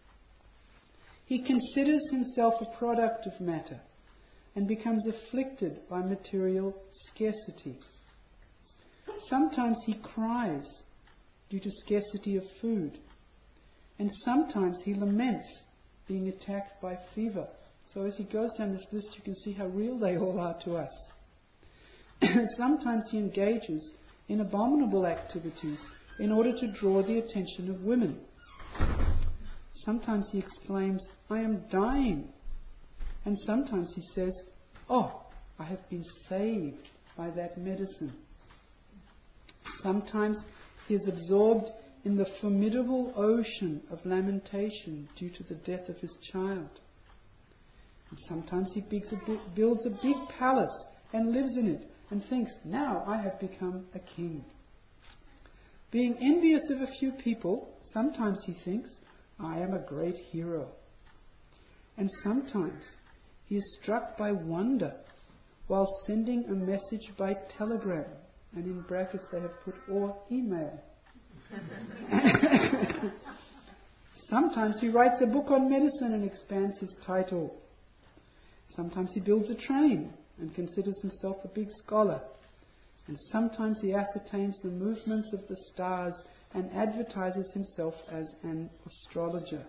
Speaker 1: He considers himself a product of matter and becomes afflicted by material scarcity. Sometimes he cries due to scarcity of food. And sometimes he laments being attacked by fever. So as he goes down this list, you can see how real they all are to us. Sometimes he engages in abominable activities in order to draw the attention of women. Sometimes he exclaims, "I am dying." And sometimes he says, "Oh, I have been saved by that medicine." Sometimes he is absorbed in the formidable ocean of lamentation due to the death of his child. And sometimes he builds a big palace and lives in it and thinks, "Now I have become a king." Being envious of a few people, sometimes he thinks, "I am a great hero." And sometimes he is struck by wonder while sending a message by telegram, and in brackets they have put "or email." Sometimes he writes a book on medicine and expands his title. Sometimes he builds a train and considers himself a big scholar. And sometimes he ascertains the movements of the stars and advertises himself as an astrologer.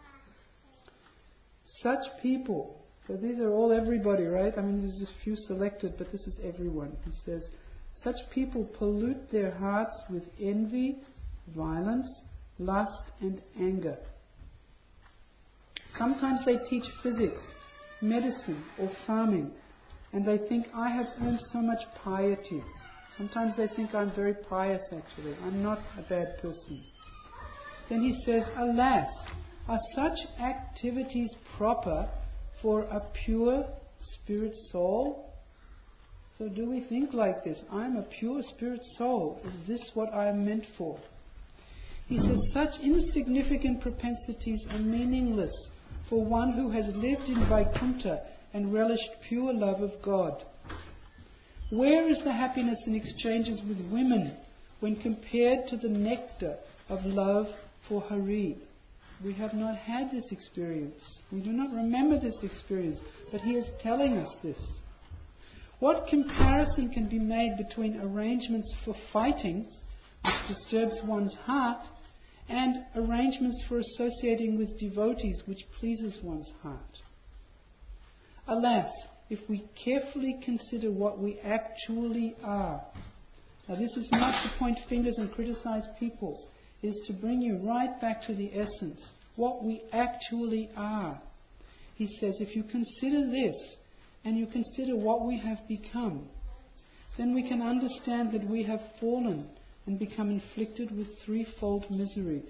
Speaker 1: Such people, so these are all everybody, right? I mean, there's just a few selected, but this is everyone. He says, such people pollute their hearts with envy, violence, lust and anger. Sometimes they teach physics, medicine or farming, and they think, "I have earned so much piety." Sometimes they think, "I'm very pious actually, I'm not a bad person." Then he says, "Alas, are such activities proper for a pure spirit soul?" So do we think like this? I'm a pure spirit soul. Is this what I am meant for? He says, such insignificant propensities are meaningless for one who has lived in Vaikuntha and relished pure love of God. Where is the happiness in exchanges with women when compared to the nectar of love for Hari? We have not had this experience. We do not remember this experience, but he is telling us this. What comparison can be made between arrangements for fighting, which disturbs one's heart, and arrangements for associating with devotees, which pleases one's heart? Alas, if we carefully consider what we actually are. Now this is not to point fingers and criticize people. It is to bring you right back to the essence, what we actually are. He says, if you consider this, and you consider what we have become, then we can understand that we have fallen and become inflicted with threefold miseries.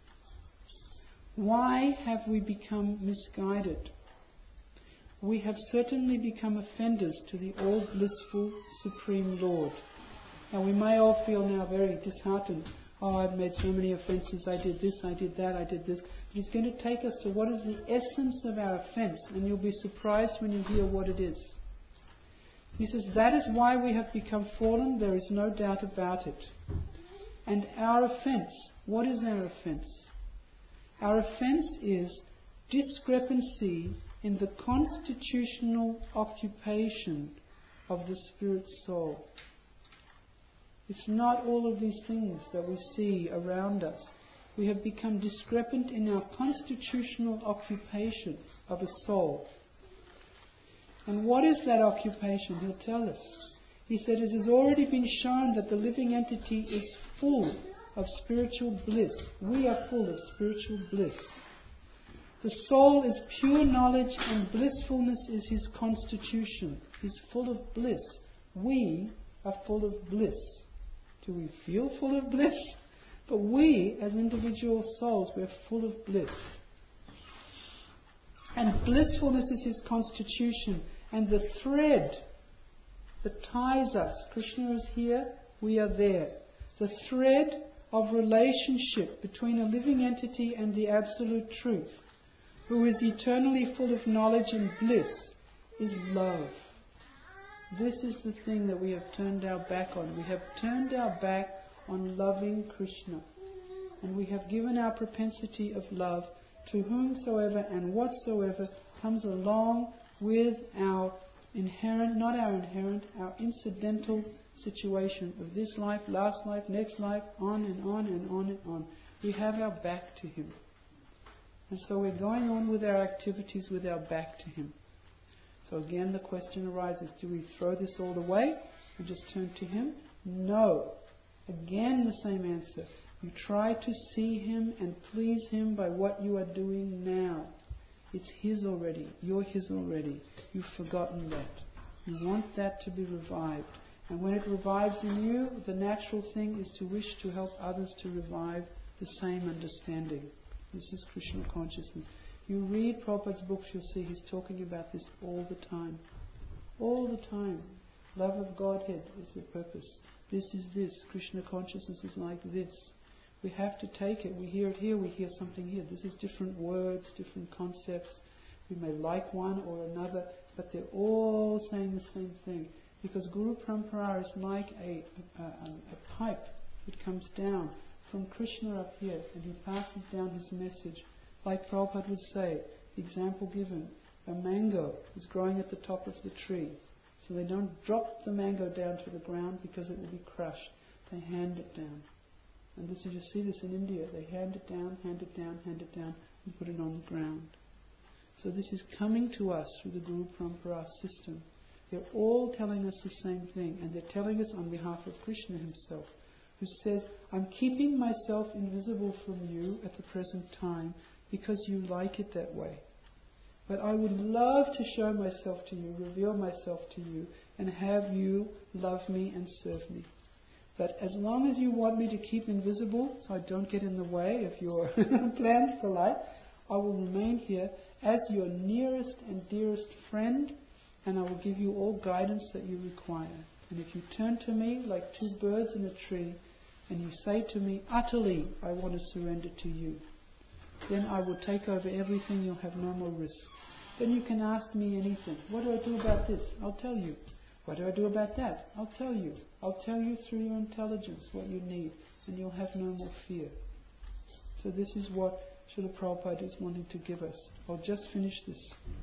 Speaker 1: Why have we become misguided? We have certainly become offenders to the all-blissful Supreme Lord. Now we may all feel now very disheartened. Oh, I've made so many offences, I did this, I did that, I did this. But he's going to take us to what is the essence of our offence, and you'll be surprised when you hear what it is. He says, that is why we have become fallen, there is no doubt about it. And our offence, what is our offence? Our offence is discrepancy in the constitutional occupation of the spirit soul. It's not all of these things that we see around us. We have become discrepant in our constitutional occupation of a soul. And what is that occupation? He'll tell us. He said, it has already been shown that the living entity is full of spiritual bliss. We are full of spiritual bliss. The soul is pure knowledge and blissfulness is his constitution. He's full of bliss. We are full of bliss. Do we feel full of bliss? But we, as individual souls, we're full of bliss. And blissfulness is his constitution. And the thread that ties us, Krishna is here, we are there. The thread of relationship between a living entity and the Absolute Truth, who is eternally full of knowledge and bliss, is love. This is the thing that we have turned our back on. We have turned our back on loving Krishna. And we have given our propensity of love to whomsoever and whatsoever comes along with our inherent, not our inherent, our incidental situation of this life, last life, next life, on and on and on and on. We have our back to Him. And so we're going on with our activities with our back to Him. So again the question arises, do we throw this all away and just turn to Him? No. Again the same answer. You try to see Him and please Him by what you are doing now. It's His already. You're His already. You've forgotten that. You want that to be revived. And when it revives in you, the natural thing is to wish to help others to revive the same understanding. This is Krishna consciousness. You read Prabhupada's books, you'll see he's talking about this all the time. All the time. Love of Godhead is the purpose. This is this. Krishna consciousness is like this. We have to take it. We hear it here, we hear something here. This is different words, different concepts. We may like one or another, but they're all saying the same thing. Because Guru Parampara is like a pipe. It comes down from Krishna up here and he passes down his message. Like Prabhupada would say, the example given, a mango is growing at the top of the tree. So they don't drop the mango down to the ground because it will be crushed. They hand it down. And this is, you see this in India. They hand it down, hand it down, hand it down, and put it on the ground. So this is coming to us through the Guru Parampara system. They're all telling us the same thing, and they're telling us on behalf of Krishna himself, who says, I'm keeping myself invisible from you at the present time because you like it that way. But I would love to show myself to you, reveal myself to you, and have you love me and serve me. But as long as you want me to keep invisible, so I don't get in the way of your plans for life, I will remain here as your nearest and dearest friend, and I will give you all guidance that you require. And if you turn to me like two birds in a tree, and you say to me, utterly, I want to surrender to you, then I will take over everything. You'll have no more risk. Then you can ask me anything. What do I do about this? I'll tell you. What do I do about that? I'll tell you. I'll tell you through your intelligence what you need, and you'll have no more fear. So this is what Srila Prabhupada is wanting to give us. I'll just finish this.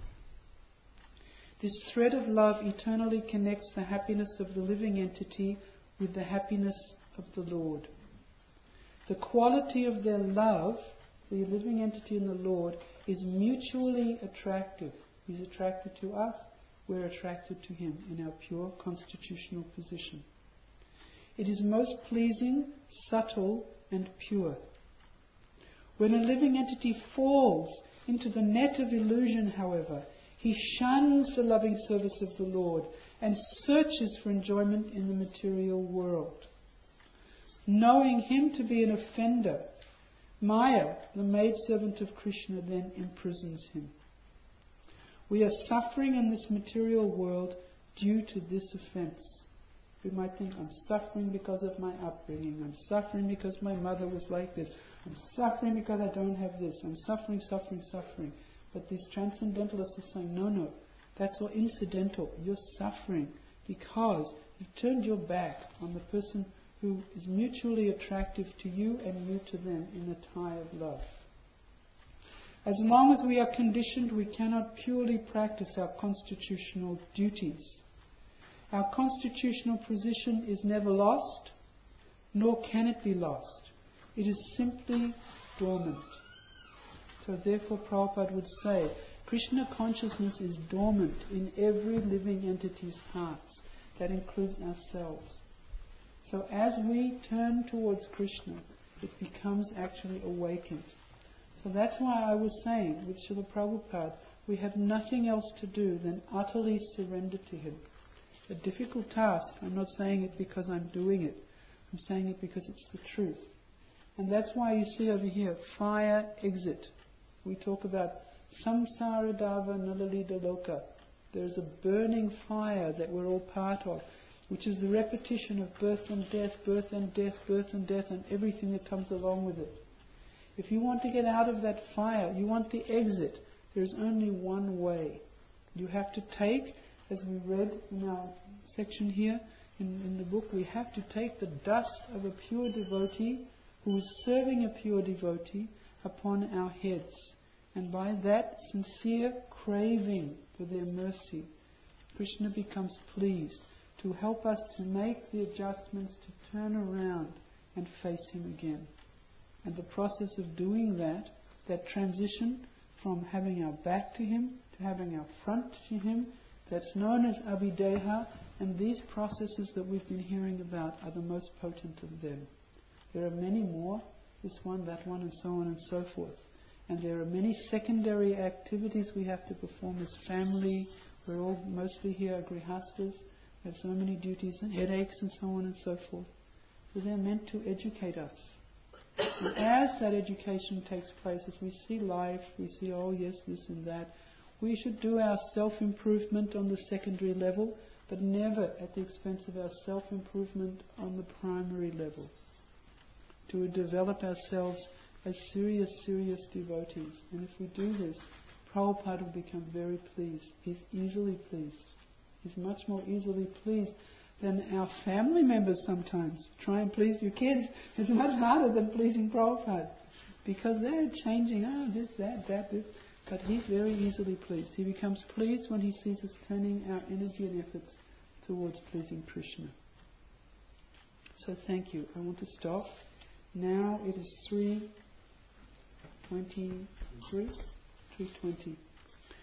Speaker 1: This thread of love eternally connects the happiness of the living entity with the happiness of the Lord. The quality of their love, the living entity and the Lord, is mutually attractive. He's attracted to us, we're attracted to him in our pure constitutional position. It is most pleasing, subtle, and pure. When a living entity falls into the net of illusion, however, he shuns the loving service of the Lord and searches for enjoyment in the material world. Knowing him to be an offender, Maya, the maidservant of Krishna, then imprisons him. We are suffering in this material world due to this offence. We might think, I'm suffering because of my upbringing. I'm suffering because my mother was like this. I'm suffering because I don't have this. I'm suffering, suffering, suffering. But these transcendentalists are saying, no, that's all incidental. You're suffering because you've turned your back on the person who is mutually attractive to you and you to them in the tie of love. As long as we are conditioned, we cannot purely practice our constitutional duties. Our constitutional position is never lost, nor can it be lost. It is simply dormant. So therefore Prabhupada would say, Krishna consciousness is dormant in every living entity's hearts. That includes ourselves. So as we turn towards Krishna, it becomes actually awakened. So that's why I was saying with Srila Prabhupada, we have nothing else to do than utterly surrender to him. A difficult task. I'm not saying it because I'm doing it. I'm saying it because it's the truth. And that's why you see over here, fire exit. We talk about samsara dava nalalita loka. There's a burning fire that we're all part of, which is the repetition of birth and death, birth and death, birth and death, and everything that comes along with it. If you want to get out of that fire, you want the exit, there's only one way. You have to take, as we read in our section here, in the book, we have to take the dust of a pure devotee who is serving a pure devotee upon our heads. And by that sincere craving for their mercy, Krishna becomes pleased to help us to make the adjustments to turn around and face Him again. And the process of doing that transition from having our back to Him to having our front to Him, that's known as Abhideha, and these processes that we've been hearing about are the most potent of them. There are many more, this one, that one, and so on and so forth. And there are many secondary activities we have to perform as family. We're all mostly here grihastas. We have so many duties and headaches and so on and so forth. So they're meant to educate us. And as that education takes place, as we see life, we see, oh yes, this and that, we should do our self-improvement on the secondary level, but never at the expense of our self-improvement on the primary level. To develop ourselves as serious devotees. And if we do this, Prabhupada will become very pleased. He's easily pleased. He's much more easily pleased than our family members sometimes. Try and please your kids. It's much harder than pleasing Prabhupada. Because they're changing, this, that, this. But he's very easily pleased. He becomes pleased when he sees us turning our energy and efforts towards pleasing Krishna. So thank you. I want to stop. Now it is 3:23, 3:20.